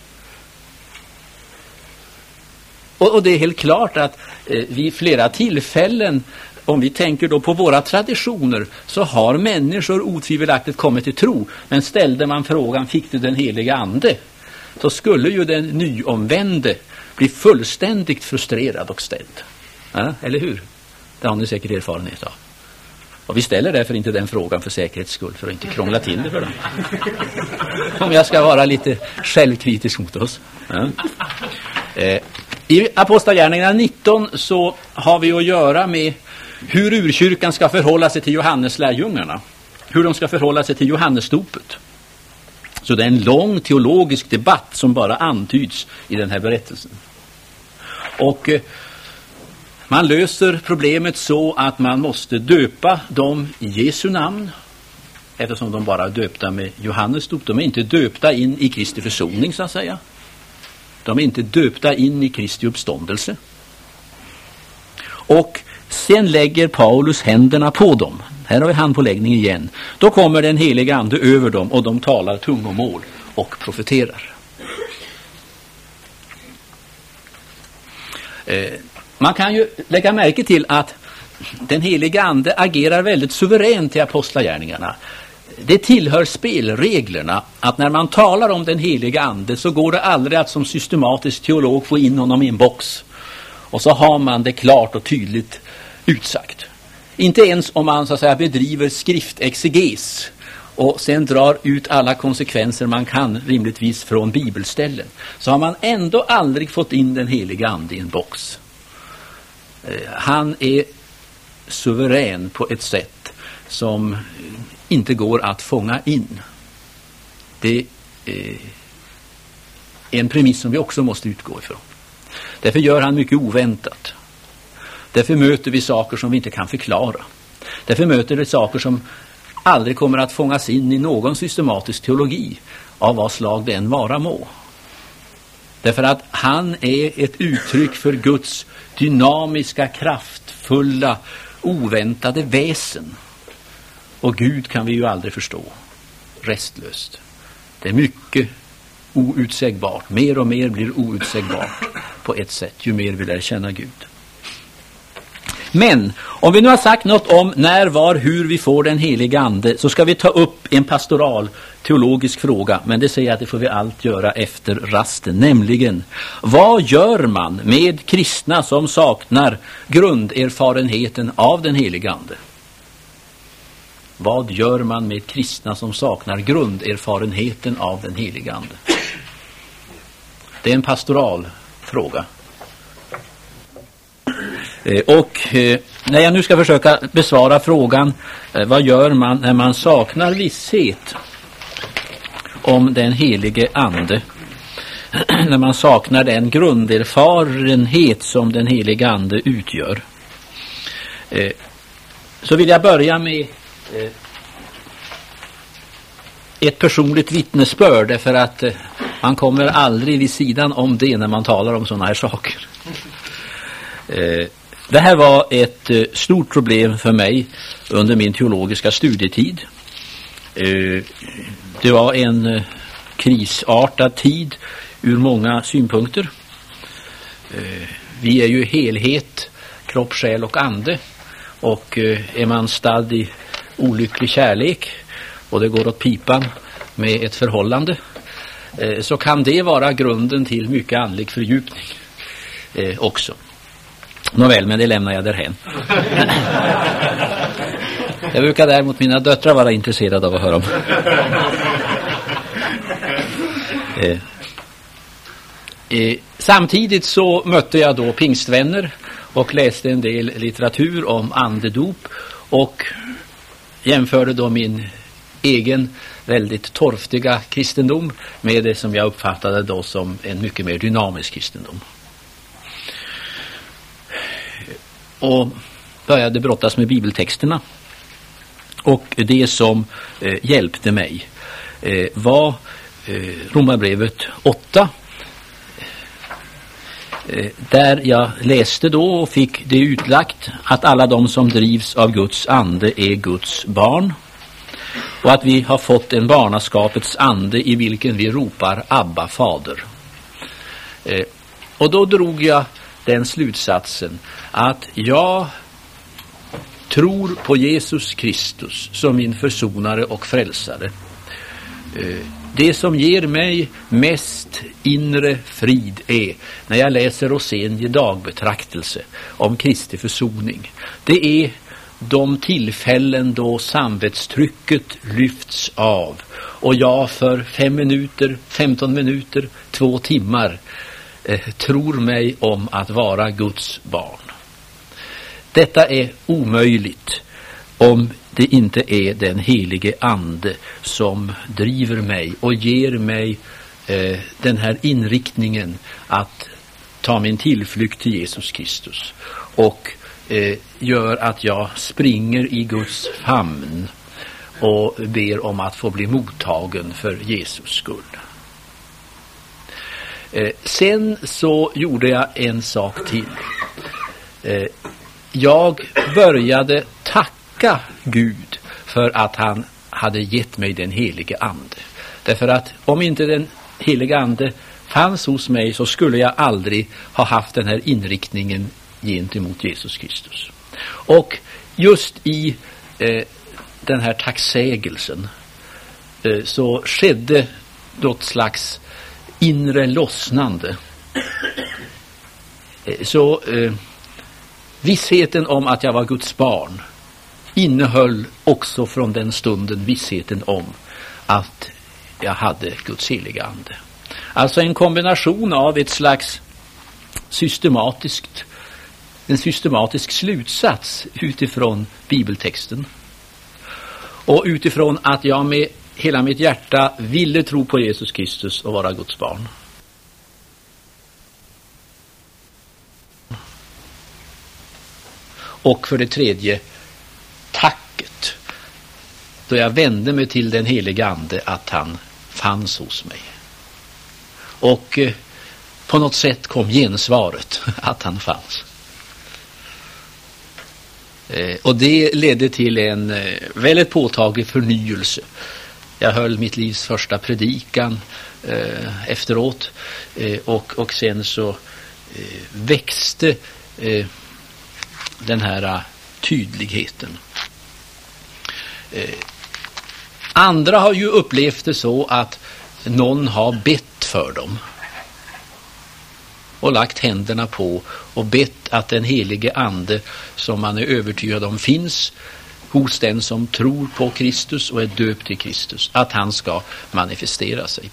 Och, och det är helt klart att eh, vid flera tillfällen, om vi tänker då på våra traditioner, så har människor otvivelaktigt kommit till tro. Men ställde man frågan, fick du den heliga ande? Så skulle ju den nyomvände bli fullständigt frustrerad och ställd. Ja, eller hur? Det har ni säkert erfarenhet av. Och vi ställer därför inte den frågan för säkerhets skull, för att inte krångla till det för dem. Om jag ska vara lite självkritisk mot oss. Ja. Eh, I Apostlagärningarna nitton så har vi att göra med hur urkyrkan ska förhålla sig till Johannes lärjungarna. Hur de ska förhålla sig till Johannesdopet. Så det är en lång teologisk debatt som bara antyds i den här berättelsen. Och eh, man löser problemet så att man måste döpa dem i Jesu namn. Eftersom de bara är döpta med Johannes dop. De är inte döpta in i Kristi försoning så att säga. De är inte döpta in i Kristi uppståndelse. Och sen lägger Paulus händerna på dem. Här har vi handpåläggning igen. Då kommer den heliga ande över dem och de talar tungomål och profeterar. Eh, man kan ju lägga märke till att den heliga ande agerar väldigt suveränt i apostlagärningarna. Det tillhör spelreglerna att när man talar om den heliga ande så går det aldrig att som systematisk teolog få in honom i en box. Och så har man det klart och tydligt utsagt. Inte ens om man så att säga bedriver skriftexeges och sen drar ut alla konsekvenser man kan rimligtvis från bibelställen, så har man ändå aldrig fått in den heliga ande i en box. Han är suverän på ett sätt som inte går att fånga in. Det är en premiss som vi också måste utgå ifrån. Därför gör han mycket oväntat. Därför möter vi saker som vi inte kan förklara. Därför möter vi saker som aldrig kommer att fångas in i någon systematisk teologi av vad slag det än vara må. Därför att han är ett uttryck för Guds dynamiska, kraftfulla, oväntade väsen. Och Gud kan vi ju aldrig förstå restlöst. Det är mycket outsägbart. Mer och mer blir outsägbart på ett sätt ju mer vi lär känna Gud. Men om vi nu har sagt något om när, var, hur vi får den heliga ande, så ska vi ta upp en pastoral teologisk fråga. Men det säger jag att det får vi allt göra efter rasten. Nämligen, vad gör man med kristna som saknar grunderfarenheten av den heliga ande? Vad gör man med kristna som saknar grunderfarenheten av den heliga ande? Det är en pastoral fråga. Och när jag nu ska försöka besvara frågan, vad gör man när man saknar visshet om den helige ande? När man saknar den grunderfarenhet som den helige ande utgör. Så vill jag börja med ett personligt vittnesbörd, därför att man kommer aldrig vid sidan om det när man talar om sådana här saker. Det här var ett stort problem för mig under min teologiska studietid. Det var en krisartad tid ur många synpunkter. Vi är ju helhet, kropp, själ och ande. Och är man stadd i olycklig kärlek och det går åt pipan med ett förhållande, så kan det vara grunden till mycket andlig fördjupning också. Nåväl, men det lämnar jag därhen. Jag brukar däremot mina döttrar vara intresserade av att höra om. Eh, eh, samtidigt så mötte jag då pingstvänner och läste en del litteratur om andedop och jämförde då min egen väldigt torftiga kristendom med det som jag uppfattade då som en mycket mer dynamisk kristendom. Och började brottas med bibeltexterna. Och det som eh, hjälpte mig eh, var eh, Romarbrevet åtta. Eh, där jag läste då och fick det utlagt att alla de som drivs av Guds ande är Guds barn. Och att vi har fått en barnaskapets ande i vilken vi ropar Abba, fader. Eh, och då drog jag den slutsatsen att jag tror på Jesus Kristus som min försonare och frälsare. Det som ger mig mest inre frid är när jag läser Rosenius dagbetraktelse om Kristi försoning. Det är de tillfällen då samvetstrycket lyfts av och jag för fem minuter, femton minuter, två timmar eh, tror mig om att vara Guds barn. Detta är omöjligt om det inte är den helige ande som driver mig och ger mig eh, den här inriktningen att ta min tillflykt till Jesus Kristus och eh, gör att jag springer i Guds famn och ber om att få bli mottagen för Jesus skull. Eh, sen så gjorde jag en sak till. Eh, jag började tacka Gud för att han hade gett mig den helige ande. Därför att om inte den helige ande fanns hos mig så skulle jag aldrig ha haft den här inriktningen gentemot Jesus Kristus. Och just i eh, den här tacksägelsen eh, så skedde något slags inre lossnande. Eh, så eh, vissheten om att jag var Guds barn innehöll också från den stunden vissheten om att jag hade Guds heliga ande. Alltså en kombination av ett slags systematiskt, en systematisk slutsats utifrån bibeltexten och utifrån att jag med hela mitt hjärta ville tro på Jesus Kristus och vara Guds barn. Och för det tredje, tacket. Då jag vände mig till den helige ande att han fanns hos mig. Och eh, på något sätt kom gensvaret att han fanns. Eh, och det ledde till en eh, väldigt påtaglig förnyelse. Jag höll mitt livs första predikan eh, efteråt. Eh, och, och sen så eh, växte eh, den här tydligheten. Eh, andra har ju upplevt det så att någon har bett för dem och lagt händerna på och bett att den helige ande som man är övertygad om finns hos den som tror på Kristus och är döpt till Kristus, att han ska manifestera sig.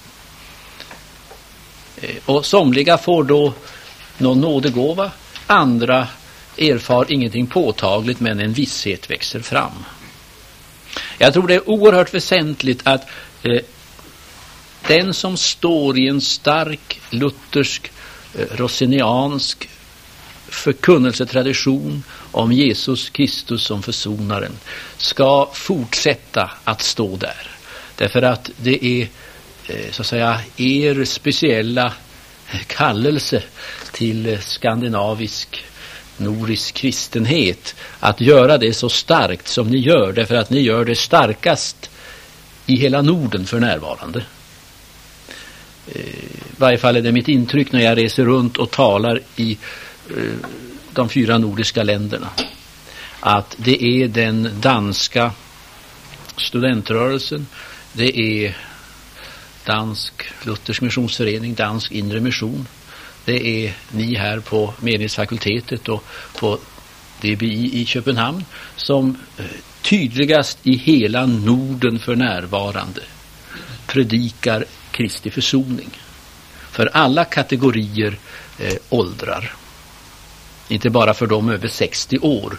Och somliga får då någon nådegåva, andra erfar ingenting påtagligt, men en visshet växer fram. Jag tror det är oerhört väsentligt att eh, den som står i en stark luthersk, eh, rossiniansk förkunnelsetradition om Jesus Kristus som försonaren ska fortsätta att stå där. Därför att det är eh, så att säga er speciella kallelse till skandinavisk nordisk kristenhet att göra det så starkt som ni gör, därför att ni gör det starkast i hela Norden för närvarande. I varje fall är det mitt intryck när jag reser runt och talar i de fyra nordiska länderna, att det är den danska studentrörelsen, det är dansk luthersk missionsförening, dansk inre mission, det är ni här på Menighetsfakultetet och på D B I i Köpenhamn som tydligast i hela Norden för närvarande predikar Kristi försoning för alla kategorier eh, åldrar. Inte bara för dem över sextio år.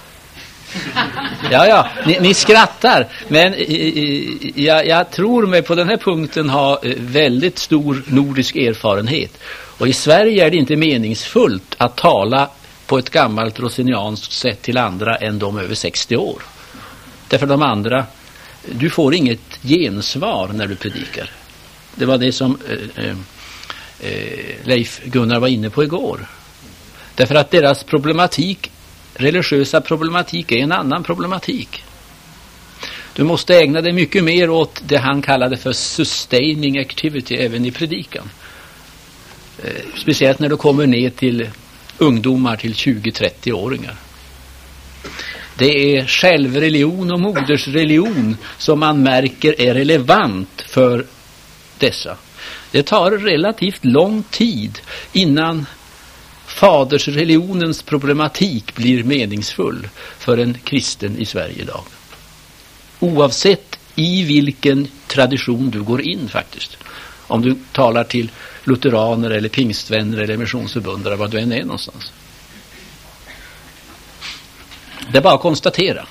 Ja, ja, ni, ni skrattar, men i, i, jag, jag tror mig på den här punkten ha väldigt stor nordisk erfarenhet. Och i Sverige är det inte meningsfullt att tala på ett gammalt rossinianskt sätt till andra än de över sextio år. Därför de andra, du får inget gensvar när du predikar. Det var det som eh, eh, Leif Gunnar var inne på igår. Därför att deras problematik, religiösa problematik, är en annan problematik. Du måste ägna dig mycket mer åt det han kallade för sustaining activity även i predikan. Eh, speciellt när du kommer ner till ungdomar, till tjugo-trettio-åringar. Det är självreligion och modersreligion som man märker är relevant för dessa. Det tar relativt lång tid innan fadersreligionens problematik blir meningsfull för en kristen i Sverige idag. Oavsett i vilken tradition du går in faktiskt. Om du talar till lutheraner eller pingstvänner eller missionsförbundare, vad du än är någonstans. Det är bara att konstatera.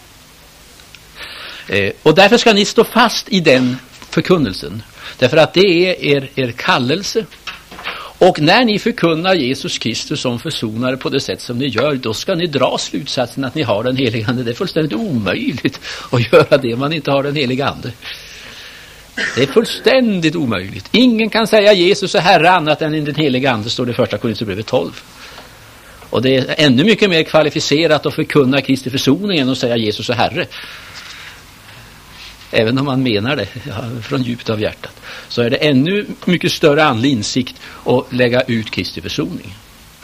Eh, och därför ska ni stå fast i den förkunnelsen. Därför att det är er, er kallelse. Och när ni förkunnar Jesus Kristus som försonare på det sätt som ni gör, då ska ni dra slutsatsen att ni har den helige ande. Det är fullständigt omöjligt att göra det om man inte har den helige ande. Det är fullständigt omöjligt. Ingen kan säga Jesus är Herre annat än i den helige ande, står det i första Korinthierbrevet tolv. Och det är ännu mycket mer kvalificerat att förkunna Kristi försoning än att säga Jesus är Herre. Även om man menar det från djupet av hjärtat, så är det ännu mycket större andlig insikt att lägga ut Kristi försoning.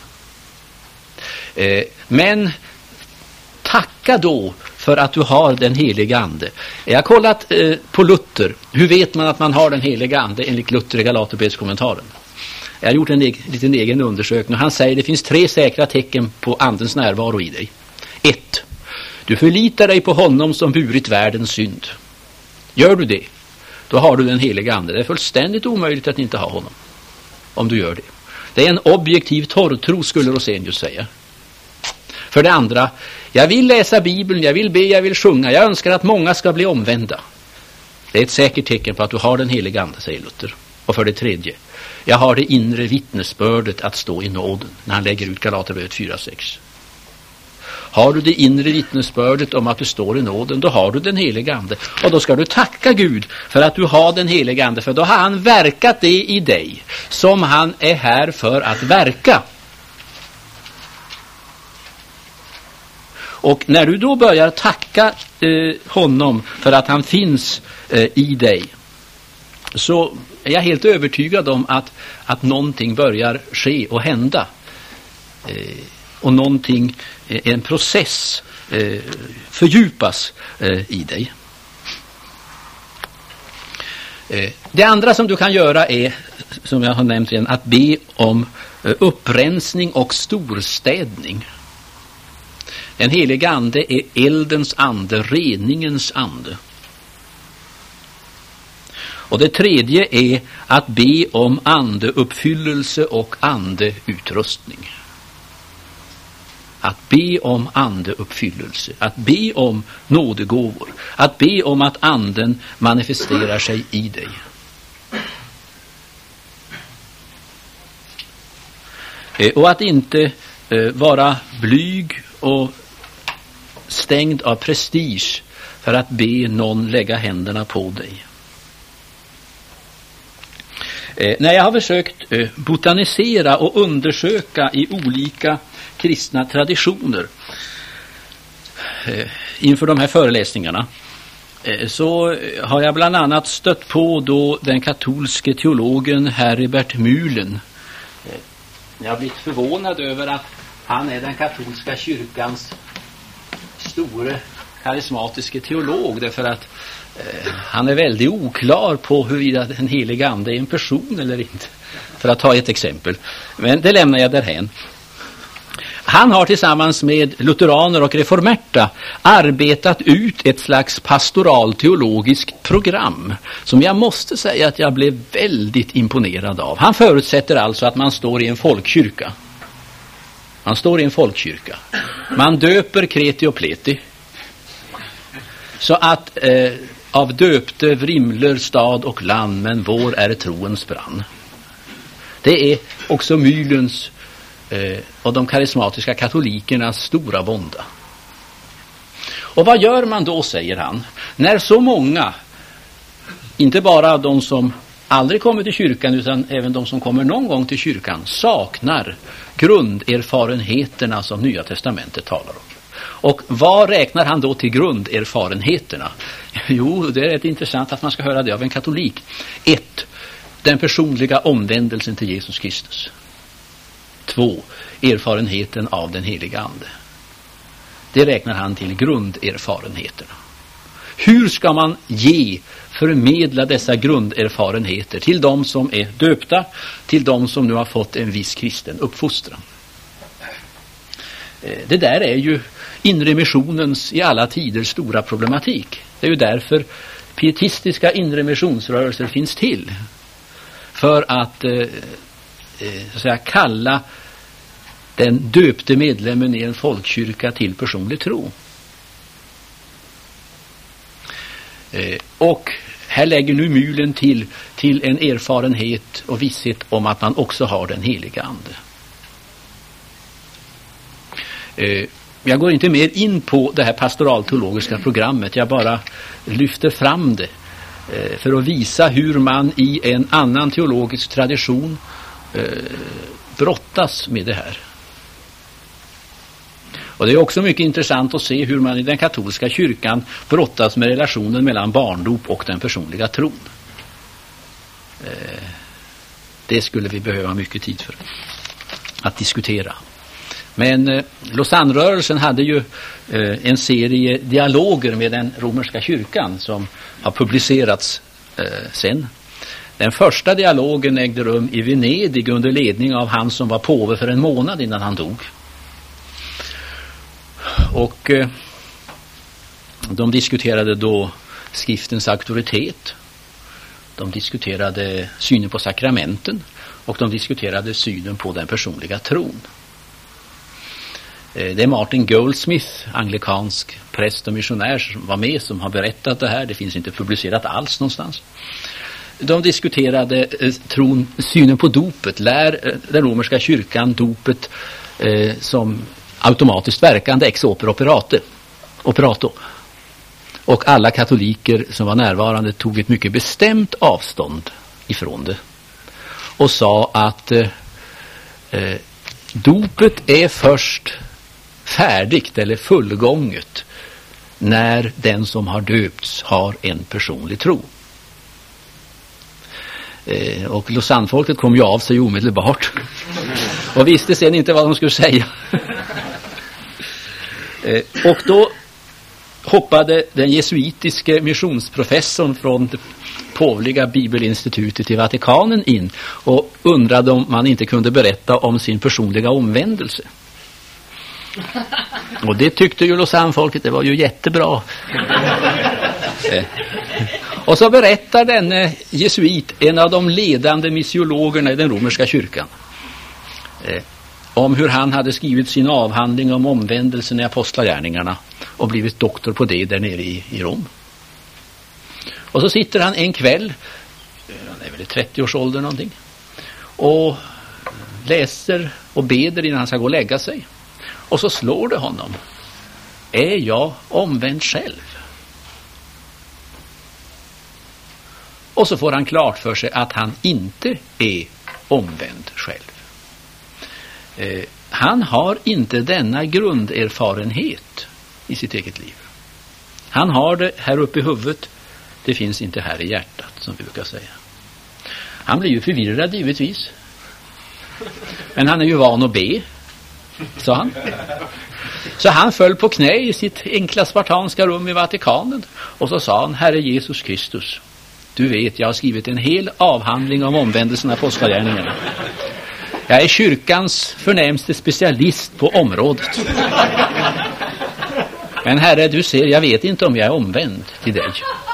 Eh, men tacka då för att du har den heliga ande. Jag har kollat eh, på Luther. Hur vet man att man har den heliga ande enligt Luther i Galaterbrevskommentaren? Jag har gjort en egen, liten egen undersökning. Han säger att det finns tre säkra tecken på andens närvaro i dig. Ett. Du förlitar dig på honom som burit världens synd. Gör du det, då har du den heliga ande. Det är fullständigt omöjligt att inte ha honom om du gör det. Det är en objektiv torrtro, skulle Rosenius säga. För det andra, jag vill läsa Bibeln, jag vill be, jag vill sjunga. Jag önskar att många ska bli omvända. Det är ett säkert tecken på att du har den heliga ande, säger Luther. Och för det tredje, jag har det inre vittnesbördet att stå i nåden, när han lägger ut Galaterbrevet fyra sex. Har du det inre vittnesbördet om att du står i nåden, då har du den heliga ande. Och då ska du tacka Gud för att du har den heliga ande, för då har han verkat det i dig som han är här för att verka. Och när du då börjar tacka eh, honom för att han finns eh, i dig, så är jag helt övertygad om att, att någonting börjar ske och hända. Eh, och någonting, en process eh, fördjupas eh, i dig. Eh, det andra som du kan göra är, som jag har nämnt igen, att be om eh, upprensning och storstädning. Den heliga ande är eldens ande, reningens ande. Och det tredje är att be om andeuppfyllelse och andeutrustning. Att be om andeuppfyllelse, att be om nådegåvor, att be om att anden manifesterar sig i dig. Och att inte vara blyg och stängd av prestige för att be någon lägga händerna på dig. Eh, när jag har försökt eh, botanisera och undersöka i olika kristna traditioner eh, inför de här föreläsningarna eh, så har jag bland annat stött på då den katolske teologen Heribert Mühlen. Eh, jag har blivit förvånad över att han är den katolska kyrkans store karismatiske teolog, därför att eh, han är väldigt oklar på huruvida den heliga ande är en person eller inte, för att ta ett exempel. Men det lämnar jag därhen. Han har tillsammans med lutheraner och reformerta arbetat ut ett slags pastoral-teologiskt program som jag måste säga att jag blev väldigt imponerad av. Han förutsätter alltså att man står i en folkkyrka. Man står i en folkkyrka. Man döper kreti och pleti. Så att eh, av döpte vrimler stad och land, men vår är troens brand. Det är också Mühlens eh, och de karismatiska katolikernas stora vånda. Och vad gör man då, säger han, när så många, inte bara de som aldrig kommer till kyrkan utan även de som kommer någon gång till kyrkan, saknar grunderfarenheterna som Nya testamentet talar om. Och vad räknar han då till grunderfarenheterna? Jo, det är rätt intressant att man ska höra det av en katolik. Ett, den personliga omvändelsen till Jesus Kristus. Två, erfarenheten av den heliga ande. Det räknar han till grunderfarenheterna. Hur ska man ge, förmedla dessa grunderfarenheter till de som är döpta, till de som nu har fått en viss kristen uppfostran? Det där är ju inre missionens i alla tider stora problematik. Det är ju därför pietistiska inre missionsrörelser finns till. För att, eh, så att säga, kalla den döpte medlemmen i en folkkyrka till personlig tro. Eh, och här lägger nu Mühlen till, till en erfarenhet och visshet om att man också har den heliga ande. Eh, Jag går inte mer in på det här pastoralteologiska programmet. Jag bara lyfter fram det eh, för att visa hur man i en annan teologisk tradition eh, brottas med det här. Och det är också mycket intressant att se hur man i den katolska kyrkan brottas med relationen mellan barndop och den personliga tron. Eh, det skulle vi behöva mycket tid för att diskutera. Men eh, Lausanne-rörelsen hade ju eh, en serie dialoger med den romerska kyrkan som har publicerats eh, sen. Den första dialogen ägde rum i Venedig under ledning av han som var påve för en månad innan han dog. Och eh, de diskuterade då skriftens auktoritet. De diskuterade synen på sakramenten och de diskuterade synen på den personliga tron. Det är Martin Goldsmith, anglikansk präst och missionär, som var med, som har berättat det här. Det finns inte publicerat alls någonstans. De diskuterade eh, tron, synen på dopet. Lär eh, den romerska kyrkan dopet eh, som automatiskt verkande ex opere operate, operato. Och alla katoliker som var närvarande tog ett mycket bestämt avstånd ifrån det. Och sa att eh, eh, dopet är först färdigt eller fullgånget när den som har döpts har en personlig tro. Eh, och Lausanne-folket kom ju av sig omedelbart och visste sen inte vad de skulle säga. Eh, och då hoppade den jesuitiske missionsprofessorn från det påvliga bibelinstitutet i Vatikanen in och undrade om man inte kunde berätta om sin personliga omvändelse. Och det tyckte ju Lausanne-folket, det var ju jättebra. eh. Och så berättar denne jesuit, en av de ledande missiologerna i den romerska kyrkan, eh, om hur han hade skrivit sin avhandling om omvändelsen i apostlagärningarna och blivit doktor på det där nere i, i Rom. Och så sitter han en kväll, han är väl i trettio-årsåldern någonting, och läser och beder innan han ska gå och lägga sig. Och så slår det honom. Är jag omvänd själv? Och så får han klart för sig att han inte är omvänd själv. Eh, han har inte denna grunderfarenhet i sitt eget liv. Han har det här uppe i huvudet. Det finns inte här i hjärtat, som vi brukar säga. Han blir ju förvirrad givetvis. Men han är ju van att be, sa han. Så han föll på knä i sitt enkla spartanska rum i Vatikanen. Och så sa han: Herre Jesus Kristus, du vet, jag har skrivit en hel avhandling om omvändelsen av apostlagärningarna. Jag är kyrkans förnämste specialist på området. Men Herre, du ser, jag vet inte om jag är omvänd till dig.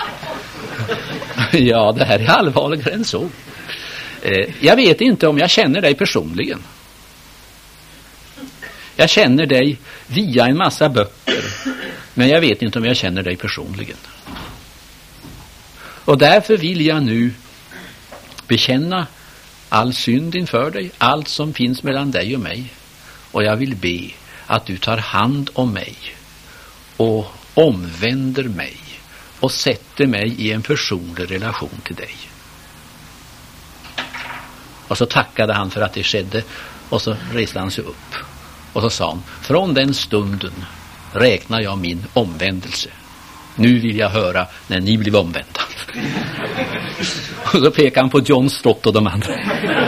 Ja, det här är allvarligare än så. Jag vet inte om jag känner dig personligen. Jag känner dig via en massa böcker, men jag vet inte om jag känner dig personligen. Och därför vill jag nu bekänna all synd inför dig, allt som finns mellan dig och mig. Och jag vill be att du tar hand om mig och omvänder mig och sätter mig i en personlig relation till dig. Och så tackade han för att det skedde, och så reste han sig upp. Och så sa han: från den stunden räknar jag min omvändelse. Nu vill jag höra när ni blir omvända. Och så pekade han på John Stott och de andra.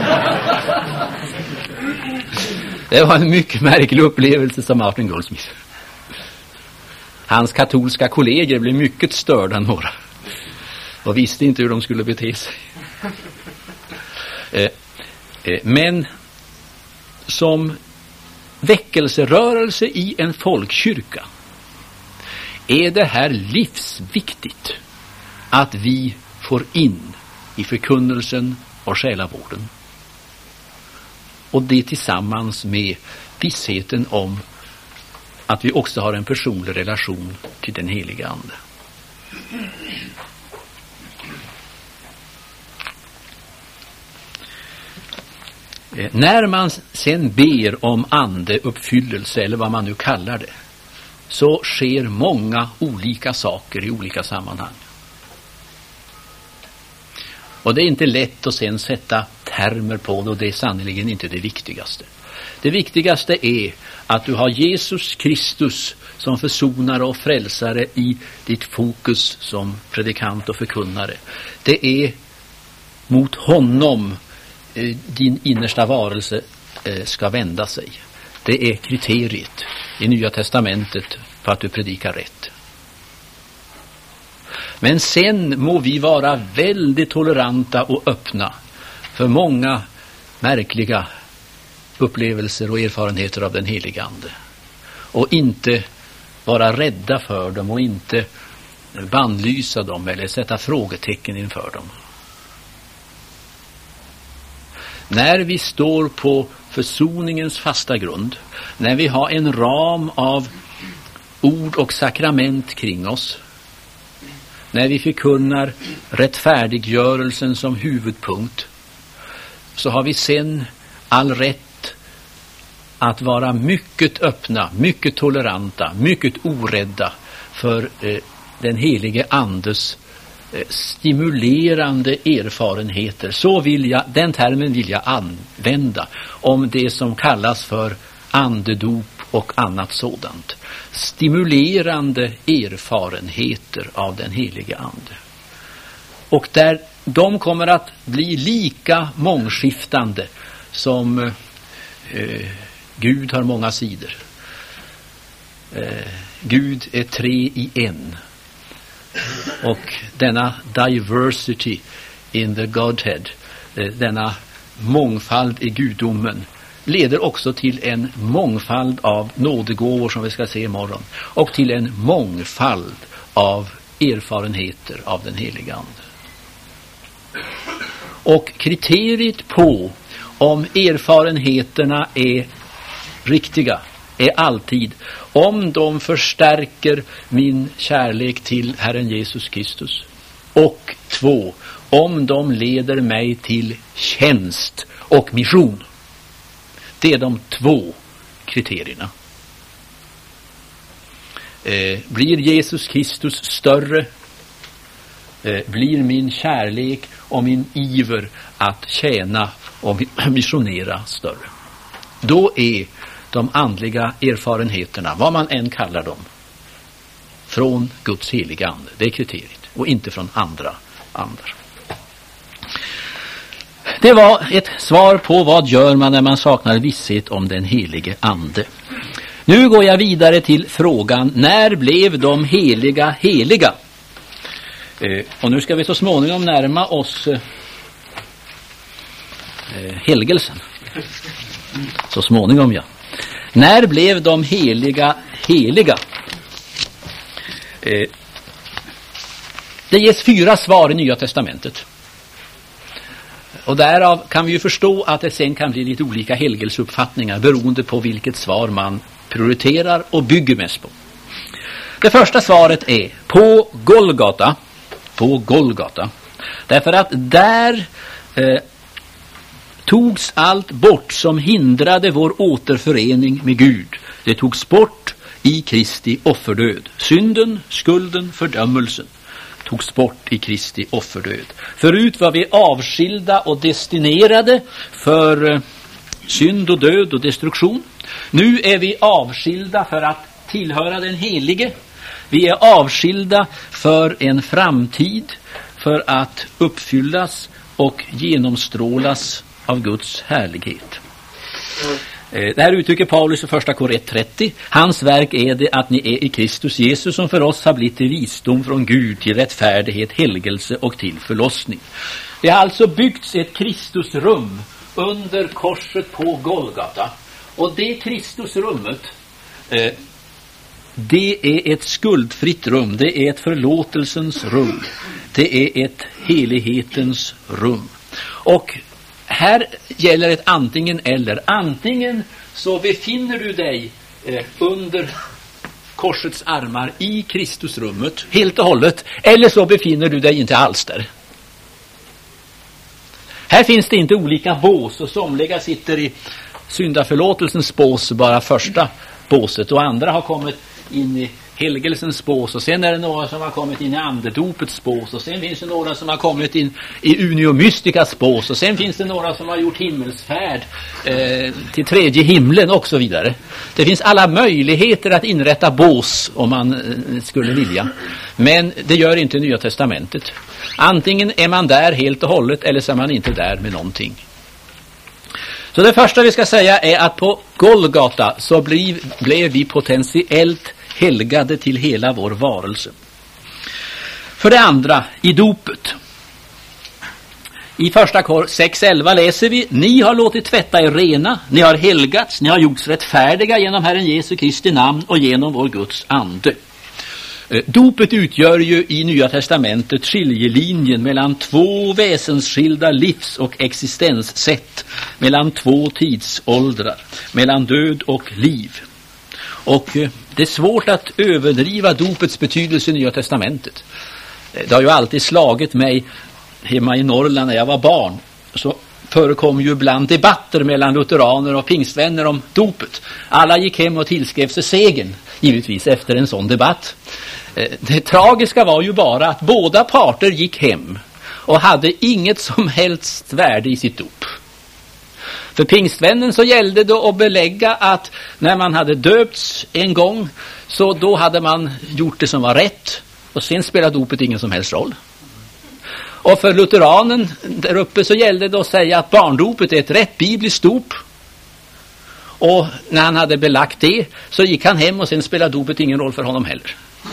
Det var en mycket märklig upplevelse som Martin Goldsmith. Hans katolska kollegor blev mycket störda, några, och visste inte hur de skulle bete sig. Eh, eh, men som väckelserörelse i en folkkyrka är det här livsviktigt att vi får in i förkunnelsen och själavården. Och det tillsammans med vissheten om att vi också har en personlig relation till den heliga ande. Eh, när man sen ber om andeuppfyllelse, eller vad man nu kallar det, så sker många olika saker i olika sammanhang. Och det är inte lätt att sen sätta termer på det, och det är sannoliken inte det viktigaste. Det viktigaste är att du har Jesus Kristus som försonare och frälsare i ditt fokus som predikant och förkunnare. Det är mot honom eh, din innersta varelse eh, ska vända sig. Det är kriteriet i Nya testamentet för att du predikar rätt. Men sen må vi vara väldigt toleranta och öppna för många märkliga upplevelser och erfarenheter av den heliga ande. Och inte vara rädda för dem och inte bannlysa dem eller sätta frågetecken inför dem. När vi står på försoningens fasta grund, när vi har en ram av ord och sakrament kring oss, när vi förkunnar rättfärdiggörelsen som huvudpunkt, så har vi sen all rätt att vara mycket öppna, mycket toleranta, mycket orädda för eh, den helige andes eh, stimulerande erfarenheter. Så vill jag, den termen vill jag använda om det som kallas för andedop och annat sådant. Stimulerande erfarenheter av den helige ande. Och där de kommer att bli lika mångskiftande som eh, Gud har många sidor. Eh, Gud är tre i en. Och denna diversity in the Godhead, eh, denna mångfald i gudomen, leder också till en mångfald av nådegåvor som vi ska se imorgon. Och till en mångfald av erfarenheter av den heliga ande. Och kriteriet på om erfarenheterna är riktiga är alltid om de förstärker min kärlek till Herren Jesus Kristus. Och två, om de leder mig till tjänst och mission. Det är de två kriterierna. Eh, blir Jesus Kristus större, eh, blir min kärlek och min iver att tjäna och missionera större. Då är de andliga erfarenheterna, vad man än kallar dem, från Guds heliga ande. Det är kriteriet och inte från andra andar. Det var ett svar på vad gör man när man saknar visshet om den helige ande. Nu går jag vidare till frågan, när blev de heliga heliga? Eh, och nu ska vi så småningom närma oss eh, helgelsen. Så småningom, ja. När blev de heliga heliga? Eh, det ges fyra svar i Nya testamentet. Och därav kan vi ju förstå att det sen kan bli lite olika helgelsuppfattningar beroende på vilket svar man prioriterar och bygger mest på. Det första svaret är på Golgata. På Golgata. Därför att där eh, togs allt bort som hindrade vår återförening med Gud. Det togs bort i Kristi offerdöd. Synden, skulden, fördömelsen togs bort i Kristi offerdöd. Förut var vi avskilda och destinerade för eh, synd och död och destruktion. Nu är vi avskilda för att tillhöra den helige. Vi är avskilda för en framtid, för att uppfyllas och genomstrålas av Guds härlighet. Det här uttrycker Paulus i första Kor ett trettio. Hans verk är det att ni är i Kristus Jesus, som för oss har blivit till visdom från Gud, till rättfärdighet, helgelse och till förlossning. Det har alltså byggts ett Kristusrum under korset på Golgata. Och det Kristusrummet, eh, det är ett skuldfritt rum, det är ett förlåtelsens rum, det är ett helighetens rum. Och här gäller ett antingen eller. Antingen så befinner du dig eh, under korsets armar i Kristusrummet helt och hållet, eller så befinner du dig inte alls där. Här finns det inte olika bås, och somliga sitter i syndaförlåtelsens bås, bara första båset, och andra har kommit in i helgelsens bås, och sen är det några som har kommit in i andedopets bås, och sen finns det några som har kommit in i unio mystikas bås, och sen finns det några som har gjort himmelsfärd eh, till tredje himlen och så vidare. Det finns alla möjligheter att inrätta bås om man eh, skulle vilja, men det gör inte Nya testamentet. Antingen är man där helt och hållet, eller så är man inte där med någonting. Så det första vi ska säga är att på Golgata så blev, blev vi potentiellt helgade till hela vår varelse. För det andra, i dopet. I första Kor sex elva läser vi: ni har låtit tvätta er rena, ni har helgats, ni har gjorts rättfärdiga genom Herren Jesu Kristi namn och genom vår Guds ande. Dopet utgör ju i Nya testamentet skiljelinjen mellan två väsensskilda livs- och existenssätt, mellan två tidsåldrar, mellan död och liv. Och det är svårt att överdriva dopets betydelse i Nya testamentet. Det har ju alltid slagit mig hemma i Norrland när jag var barn. Så förekom ju ibland debatter mellan lutheraner och pingstvänner om dopet. Alla gick hem och tillskrev sig segern, givetvis, efter en sån debatt. Det tragiska var ju bara att båda parter gick hem och hade inget som helst värde i sitt dop. För pingstvännen så gällde det att belägga att när man hade döpts en gång, så då hade man gjort det som var rätt, och sen spelade dopet ingen som helst roll. Och för lutheranen där uppe så gällde det att säga att barndopet är ett rätt bibliskt dop. Och när han hade belagt det så gick han hem och sen spelade dopet ingen roll för honom heller.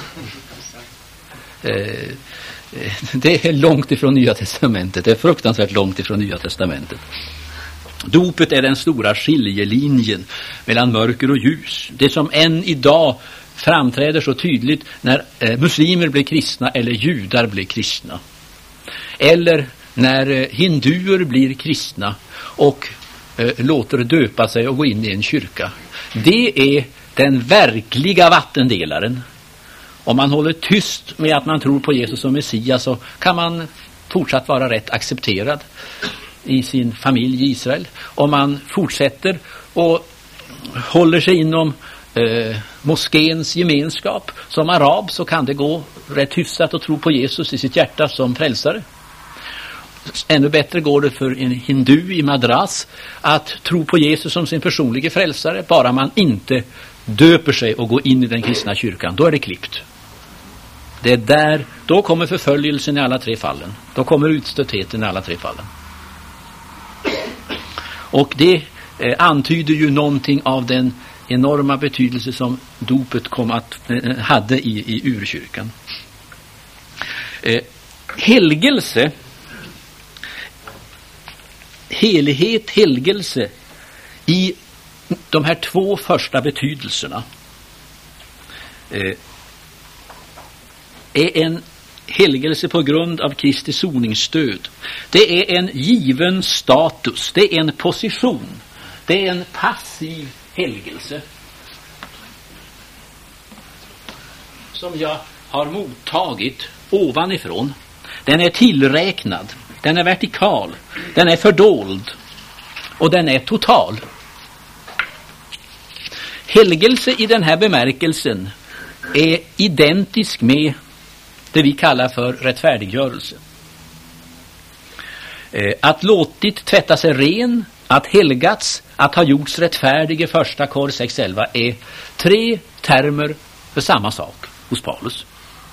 Eh, det är långt ifrån Nya testamentet. Det är fruktansvärt långt ifrån Nya testamentet. Dopet är den stora skiljelinjen mellan mörker och ljus. Det som än idag framträder så tydligt när eh, muslimer blir kristna eller judar blir kristna. Eller när eh, hinduer blir kristna och eh, låter döpa sig och gå in i en kyrka. Det är den verkliga vattendelaren. Om man håller tyst med att man tror på Jesus som Messias så kan man fortsatt vara rätt accepterad i sin familj i Israel. Om man fortsätter och håller sig inom eh, moskéns gemenskap som arab så kan det gå rätt hyfsat att tro på Jesus i sitt hjärta som frälsare. Ännu bättre går det för en hindu i Madras att tro på Jesus som sin personliga frälsare, bara man inte döper sig och går in i den kristna kyrkan. Då är det klippt. Det är där, då kommer förföljelsen i alla tre fallen. Då kommer utstöttheten i alla tre fallen. Och det eh, antyder ju någonting av den enorma betydelse som dopet kom att, eh, hade i, i urkyrkan. Eh, helgelse, helighet, helgelse i de här två första betydelserna eh, är en helgelse på grund av Kristi soningsstöd. Det är en given status, det är en position, det är en passiv helgelse som jag har mottagit ovanifrån. Den är tillräknad, den är vertikal, den är fördold och den är total. Helgelse i den här bemärkelsen är identisk med det vi kallar för rättfärdiggörelse. Eh, att låtit tvätta sig ren, att helgats, att ha gjorts rättfärdig i första kor sex elva är tre termer för samma sak hos Paulus.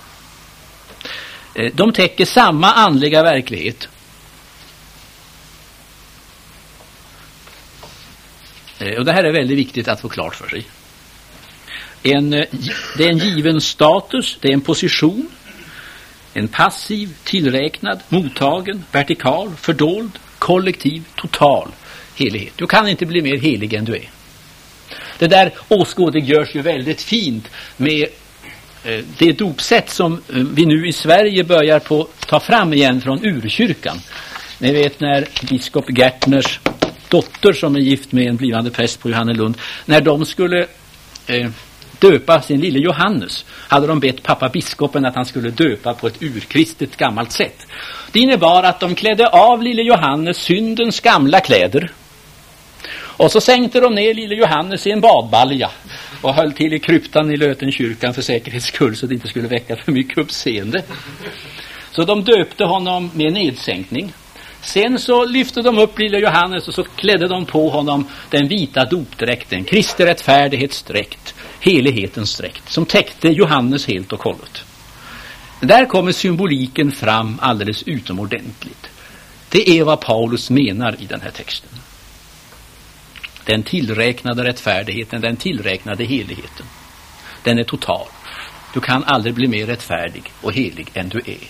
Eh, de täcker samma andliga verklighet. Eh, och det här är väldigt viktigt att få klart för sig. En, det är en given status, det är en position, en passiv, tillräknad, mottagen, vertikal, fördold, kollektiv, total helighet. Du kan inte bli mer helig än du är. Det där åskådliggörs ju väldigt fint med eh, det dopsätt som eh, vi nu i Sverige börjar på ta fram igen från urkyrkan. Ni vet när biskop Gärtners dotter som är gift med en blivande präst på Johannelund, när de skulle eh, döpa sin lille Johannes hade de bett pappa biskopen att han skulle döpa på ett urkristet gammalt sätt. Det innebar att de klädde av lille Johannes syndens gamla kläder och så sänkte de ner lille Johannes i en badbalja och höll till i kryptan i Lötenkyrkan för säkerhets skull så det inte skulle väcka för mycket uppseende. Så de döpte honom med nedsänkning. Sen så lyfte de upp lille Johannes och så klädde de på honom den vita dopdräkten, Kristi rättfärdighetsdräkt, helighetens dräkt, som täckte Johannes helt och hållet. Där kommer symboliken fram alldeles utomordentligt. Det är vad Paulus menar i den här texten. Den tillräknade rättfärdigheten, den tillräknade heligheten. Den är total. Du kan aldrig bli mer rättfärdig och helig än du är.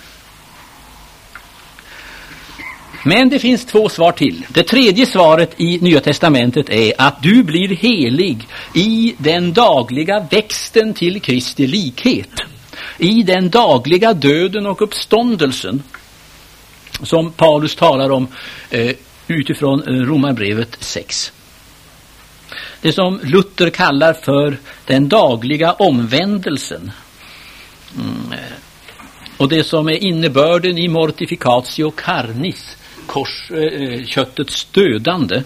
Men det finns två svar till. Det tredje svaret i Nya testamentet är att du blir helig i den dagliga växten till Kristi likhet. I den dagliga döden och uppståndelsen som Paulus talar om eh, utifrån Romarbrevet sex. Det som Luther kallar för den dagliga omvändelsen. Mm. Och det som är innebörden i mortificatio carnis, kors, eh, köttets dödande.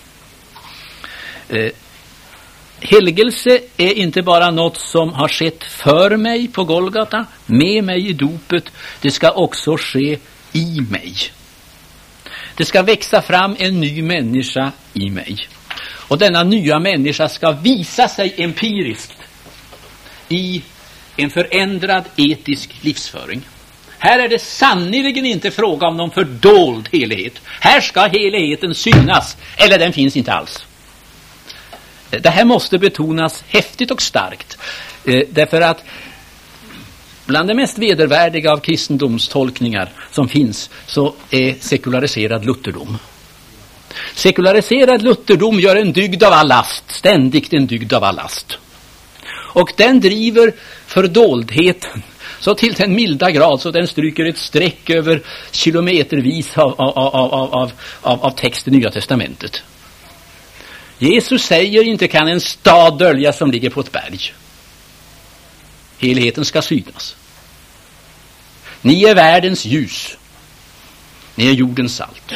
Eh, helgelse är inte bara något som har skett för mig på Golgata, med mig i dopet. Det ska också ske i mig. Det ska växa fram en ny människa i mig. Och denna nya människa ska visa sig empiriskt i en förändrad etisk livsföring. Här är det sannoliken inte fråga om någon fördold helighet. Här ska heligheten synas, eller den finns inte alls. Det här måste betonas häftigt och starkt. Eh, därför att bland det mest vedervärdiga av kristendomstolkningar som finns så är sekulariserad lutherdom. Sekulariserad lutherdom gör en dygd av all last, ständigt en dygd av all last. Och den driver fördoldheten så till den milda grad så den stryker ett streck över kilometervis av, av, av, av, av, av text i Nya Testamentet. Jesus säger inte kan en stad dölja som ligger på ett berg. Helheten ska synas. Ni är världens ljus. Ni är jordens salt.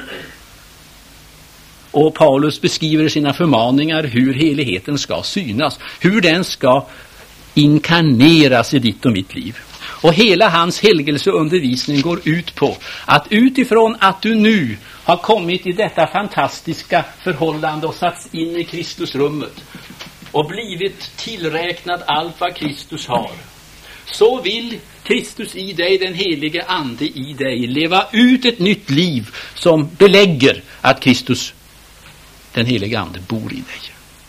Och Paulus beskriver i sina förmaningar hur heligheten ska synas. Hur den ska inkarneras i ditt och mitt liv. Och hela hans helgelseundervisning går ut på att utifrån att du nu har kommit i detta fantastiska förhållande och satts in i Kristusrummet och blivit tillräknad allt vad Kristus har, så vill Kristus i dig, den helige ande i dig, leva ut ett nytt liv som belägger att Kristus, den helige ande, bor i dig.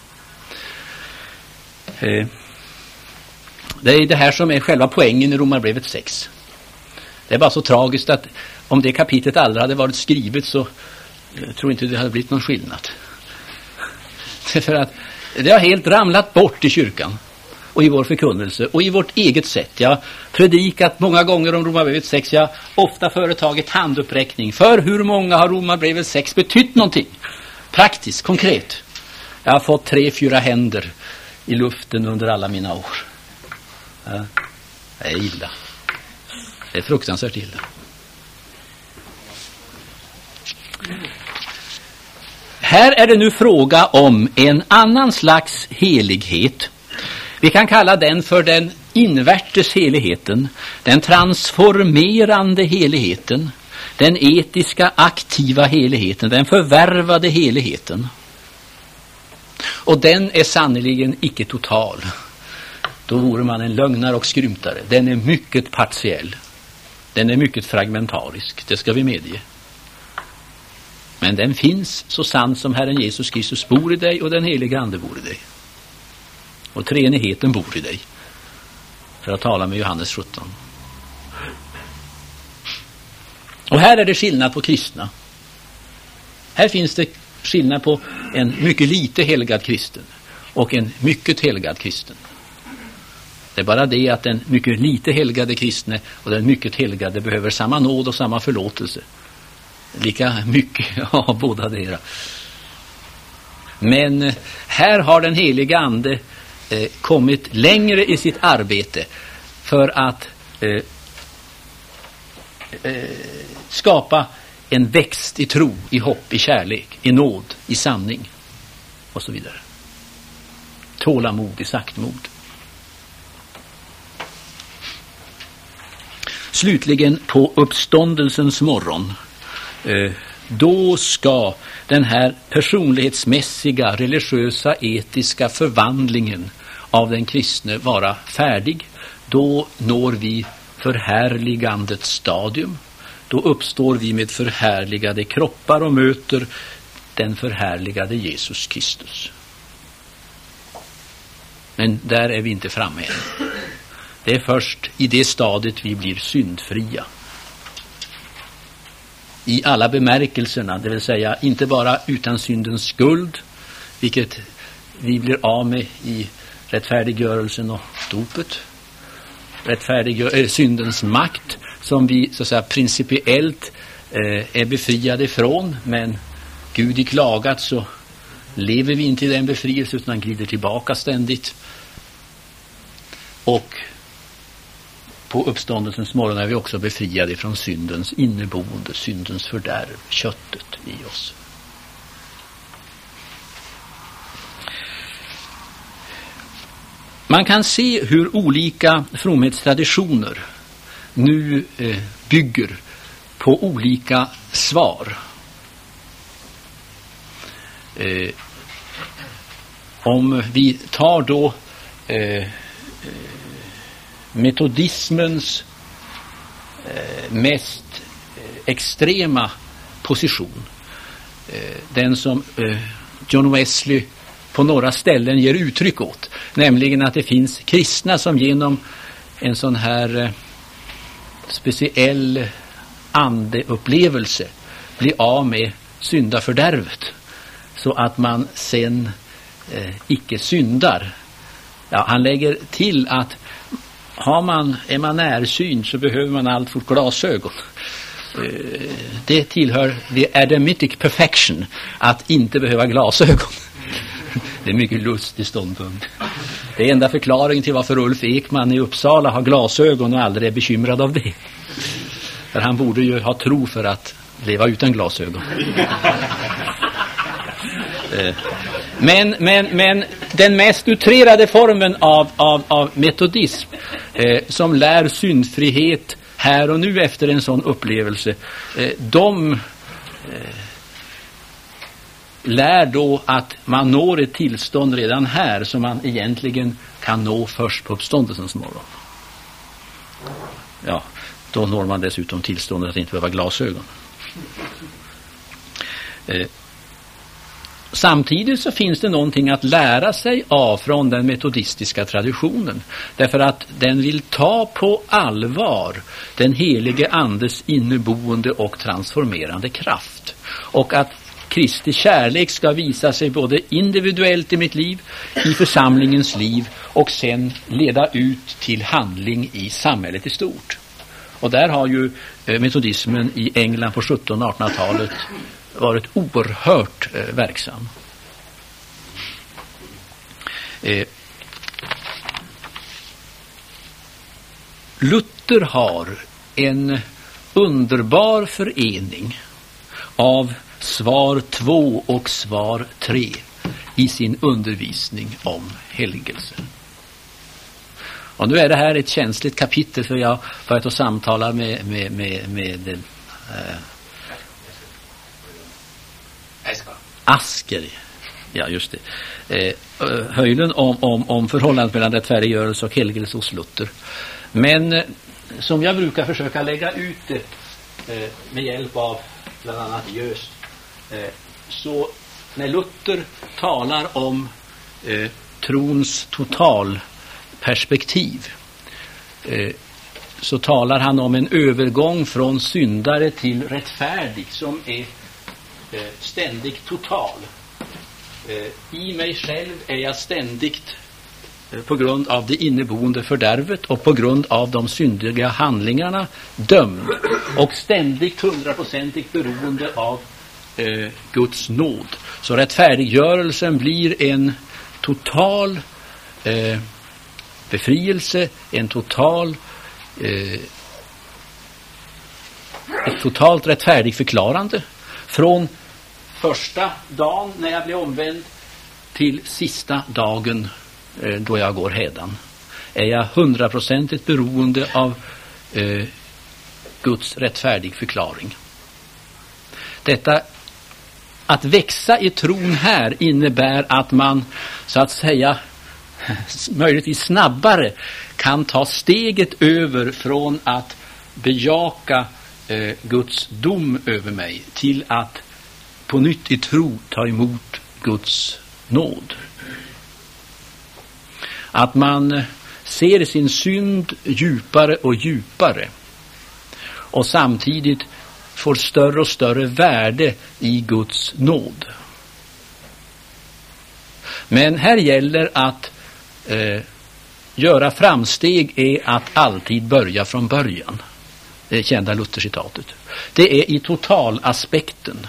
Eh. Det är det här som är själva poängen i Romarbrevet sex. Det är bara så tragiskt att om det kapitlet aldrig hade varit skrivet så jag tror inte det hade blivit någon skillnad. För att det har helt ramlat bort i kyrkan och i vår förkunnelse och i vårt eget sätt. Jag har predikat många gånger om Romarbrevet sex. Jag har ofta företagit handuppräckning för hur många har Romarbrevet sex betytt någonting. Praktiskt, konkret. Jag har fått tre, fyra händer i luften under alla mina år. Ja, det är illa. Det är fruktansvärt illa. Här är det nu fråga om en annan slags helighet. Vi kan kalla den för den invärtes heligheten, den transformerande heligheten, den etiska aktiva heligheten, den förvärvade heligheten. Och den är sannoliken icke total. Då vore man en lögnare och skrymtare. Den är mycket partiell. Den är mycket fragmentarisk, det ska vi medge. Men den finns så sant som Herren Jesus Kristus bor i dig och den helige ande bor i dig. Och treenigheten bor i dig. För att tala med Johannes sjutton. Och här är det skillnad på kristna. Här finns det skillnad på en mycket lite helgad kristen och en mycket helgad kristen. Det är bara det att den mycket lite helgade kristne och den mycket helgade behöver samma nåd och samma förlåtelse. Lika mycket av båda dera. Men här har den heliga ande eh, kommit längre i sitt arbete för att eh, eh, skapa en växt i tro, i hopp, i kärlek, i nåd, i sanning och så vidare. Tålamod, i saktmod. Slutligen på uppståndelsens morgon, eh, då ska den här personlighetsmässiga, religiösa, etiska förvandlingen av den kristne vara färdig. Då når vi förhärligandets stadium. Då uppstår vi med förhärligade kroppar och möter den förhärligade Jesus Kristus. Men där är vi inte framme än. Det är först i det stadiet vi blir syndfria. I alla bemärkelserna, det vill säga inte bara utan syndens skuld, vilket vi blir av med i rättfärdiggörelsen och dopet. Rättfärdiggör, äh, syndens makt som vi så att säga principiellt äh, är befriade ifrån, men Gud i klagat så lever vi inte i den befrielse utan glider tillbaka ständigt. Och på uppståndelsens morgon är vi också befriade från syndens inneboende, syndens fördärv, köttet i oss. Man kan se hur olika fromhetstraditioner nu eh, bygger på olika svar. Eh, om vi tar då eh, metodismens eh, mest eh, extrema position, eh, den som eh, John Wesley på några ställen ger uttryck åt. Nämligen att det finns kristna som genom en sån här eh, speciell andeupplevelse blir av med syndafördärvet. Så att man sen eh, icke syndar. Ja, han lägger till att har man, är man närsynt så behöver man alltfort glasögon. Eh, det tillhör the Adamitic perfection att inte behöva glasögon. Det är en mycket lustig ståndpunkt. Det är enda förklaringen till varför Ulf Ekman i Uppsala har glasögon och aldrig är bekymrad av det. För han borde ju ha tro för att leva utan glasögon. Men, men, men den mest utrerade formen av, av, av metodism eh, som lär syndfrihet här och nu efter en sån upplevelse, eh, de eh, lär då att man når ett tillstånd redan här som man egentligen kan nå först på uppståndelsens morgon. Ja, då når man dessutom tillståndet att inte behöva glasögon. Eh, Samtidigt så finns det någonting att lära sig av från den metodistiska traditionen. Därför att den vill ta på allvar den helige andes inneboende och transformerande kraft. Och att Kristi kärlek ska visa sig både individuellt i mitt liv, i församlingens liv och sen leda ut till handling i samhället i stort. Och där har ju metodismen i England på sjuttonhundra- och artonhundratalet varit oerhört eh, verksam. Eh, Luther har en underbar förening av svar två och svar tre i sin undervisning om helgelsen. Och nu är det här ett känsligt kapitel för jag för att samtala med med med, med eh, Asker, ja just det, eh, Höjlen om, om, om förhållandet mellan rättfärdiggörelse och helgelse hos Luther. Men eh, som jag brukar försöka lägga ut det eh, med hjälp av bland annat Jöst, eh, så när Luther talar om eh, trons totalperspektiv eh, så talar han om en övergång från syndare till rättfärdig som är ständigt total. I mig själv är jag ständigt på grund av det inneboende fördärvet och på grund av de syndiga handlingarna dömd och ständigt hundraprocentigt beroende av eh, Guds nåd. Så rättfärdiggörelsen blir en total eh, befrielse, en total eh, ett totalt rättfärdig förklarande från första dagen när jag blir omvänd till sista dagen eh, då jag går hädan. Är jag hundraprocentigt beroende av eh, Guds rättfärdig förklaring. Detta att växa i tron här innebär att man så att säga möjligtvis snabbare kan ta steget över från att bejaka eh, Guds dom över mig till att på nytt i tro ta emot Guds nåd. Att man ser sin synd djupare och djupare och samtidigt får större och större värde i Guds nåd. Men här gäller att eh, göra framsteg är att alltid börja från början. Det kända Luther-citatet. Det är i totalaspekten.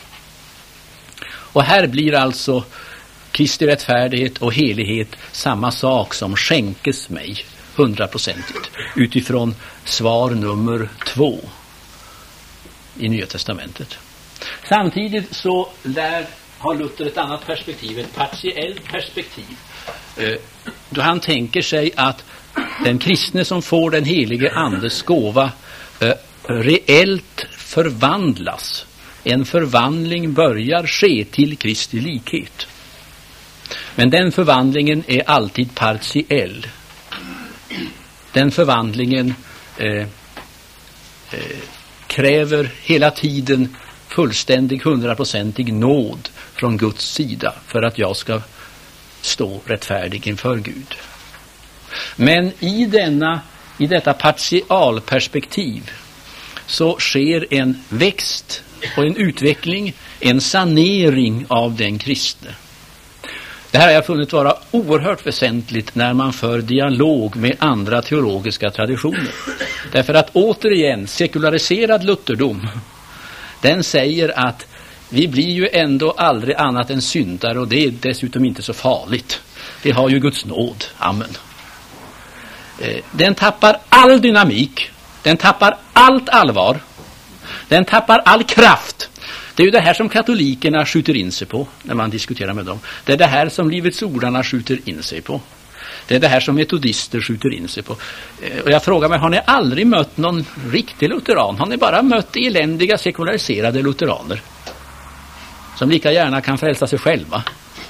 Och här blir alltså Kristi rättfärdighet och helighet samma sak som skänkes mig hundraprocentigt utifrån svar nummer två i Nya testamentet. Samtidigt så lär har Luther ett annat perspektiv, ett partiellt perspektiv. Eh, då han tänker sig att den kristne som får den helige andes gåva eh, reellt förvandlas. En förvandling börjar ske till Kristi likhet. Men den förvandlingen är alltid partiell. Den förvandlingen eh, eh, kräver hela tiden fullständig hundraprocentig nåd från Guds sida för att jag ska stå rättfärdig inför Gud. Men i, denna, i detta partialperspektiv så sker en växt och en utveckling, en sanering av den kristne. Det här har jag funnit vara oerhört väsentligt när man för dialog med andra teologiska traditioner. Därför att återigen, sekulariserad lutherdom, den säger att vi blir ju ändå aldrig annat än syndare, och det är dessutom inte så farligt. Vi har ju Guds nåd. Amen. Den tappar all dynamik. Den tappar allt allvar. Den tappar all kraft. Det är ju det här som katolikerna skjuter in sig på när man diskuterar med dem. Det är det här som Livets ordarna skjuter in sig på. Det är det här som metodister skjuter in sig på. Och jag frågar mig, har ni aldrig mött någon riktig lutheran? Har ni bara mött eländiga sekulariserade lutheraner som lika gärna kan frälsa sig själva?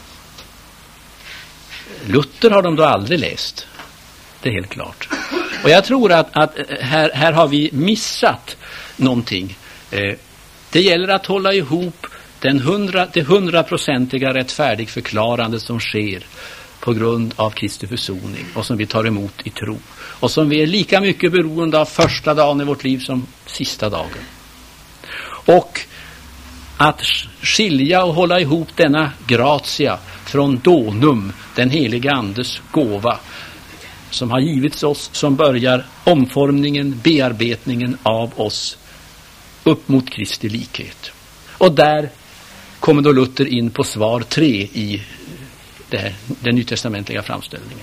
Luther har de då aldrig läst. Det är helt klart. Och jag tror att, att här, här har vi missat någonting. Eh, det gäller att hålla ihop den hundra, det hundraprocentiga rättfärdig förklarande som sker på grund av Kristi försoning och som vi tar emot i tro. Och som vi är lika mycket beroende av första dagen i vårt liv som sista dagen. Och att skilja och hålla ihop denna gratia från donum, den heliga andes gåva, som har givits oss, som börjar omformningen, bearbetningen av oss upp mot Kristi likhet. Och där kommer då Luther in på svar tre i det här, den nytestamentliga framställningen.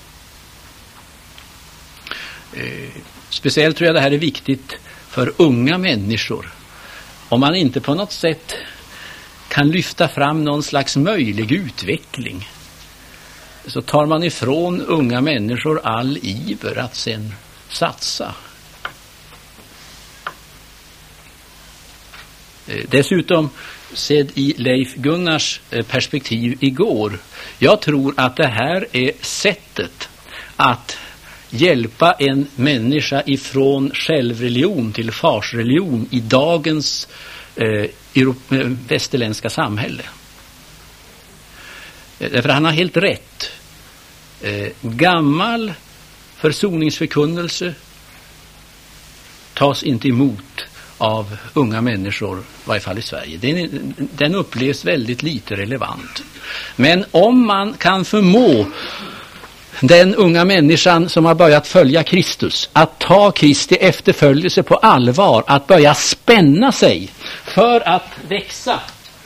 Eh, speciellt tror jag det här är viktigt för unga människor. Om man inte på något sätt kan lyfta fram någon slags möjlig utveckling, så tar man ifrån unga människor all iver att sen satsa. Dessutom, sedd i Leif Gunnars perspektiv igår, jag tror att det här är sättet att hjälpa en människa ifrån självreligion till farsreligion i dagens eh, Europ- västerländska samhälle. Därför han har helt rätt. Eh, gammal försoningsförkunnelse tas inte emot av unga människor, i varje fall i Sverige. Den, den upplevs väldigt lite relevant. Men om man kan förmå den unga människan som har börjat följa Kristus att ta Kristi efterföljelse på allvar, att börja spänna sig för att växa,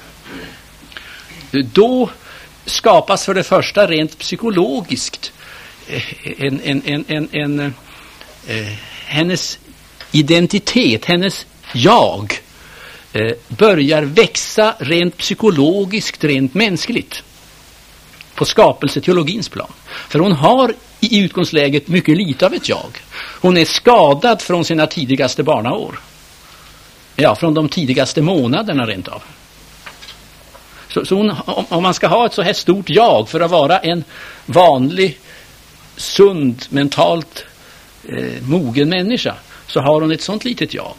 då skapas för det första rent psykologiskt en, en, en, en, en, eh, hennes identitet, hennes jag eh, börjar växa rent psykologiskt, rent mänskligt på skapelseteologins plan. För hon har i utgångsläget mycket lite av ett jag. Hon är skadad från sina tidigaste barnaår. Ja, från de tidigaste månaderna rent av. Så, så hon, om, om man ska ha ett så här stort jag för att vara en vanlig, sund, mentalt eh, mogen människa, så har hon ett sånt litet jag.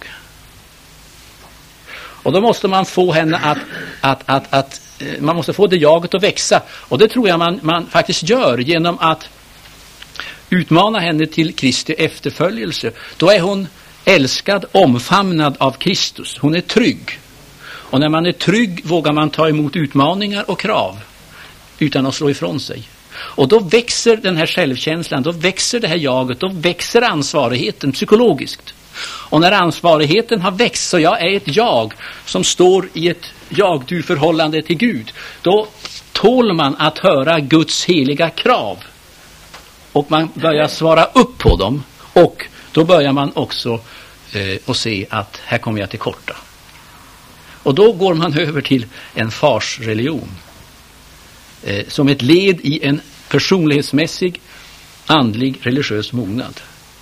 Och då måste man få henne att, att, att, att man måste få det jaget att växa. Och det tror jag man, man faktiskt gör genom att utmana henne till Kristi efterföljelse. Då är hon älskad, omfamnad av Kristus. Hon är trygg. Och när man är trygg vågar man ta emot utmaningar och krav utan att slå ifrån sig. Och då växer den här självkänslan, då växer det här jaget, då växer ansvarigheten psykologiskt. Och när ansvarigheten har växt, så jag är ett jag som står i ett jag-du-förhållande till Gud, då tål man att höra Guds heliga krav. Och man börjar svara upp på dem, och då börjar man också eh, att se att här kommer jag till korta. Och då går man över till en farsreligion. Eh, som ett led i en personlighetsmässig, andlig, religiös mognad.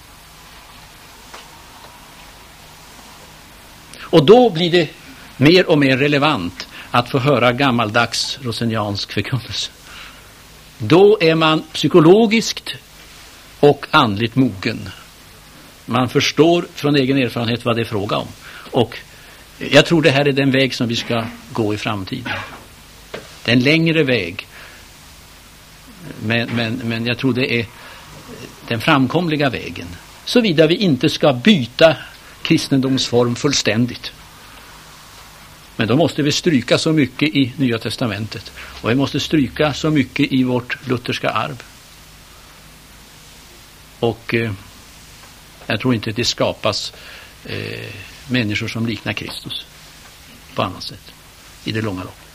Och då blir det mer och mer relevant att få höra gammaldags roseniansk förkunnelse. Då är man psykologiskt och andligt mogen. Man förstår från egen erfarenhet vad det är fråga om. Och jag tror det här är den väg som vi ska gå i framtiden. Det är en längre väg Men, men, men jag tror det är den framkomliga vägen. Såvida vi inte ska byta kristendomsform fullständigt. Men då måste vi stryka så mycket i Nya testamentet. Och vi måste stryka så mycket i vårt lutherska arv. Och eh, jag tror inte det skapas eh, människor som liknar Kristus på annat sätt i det långa loppet.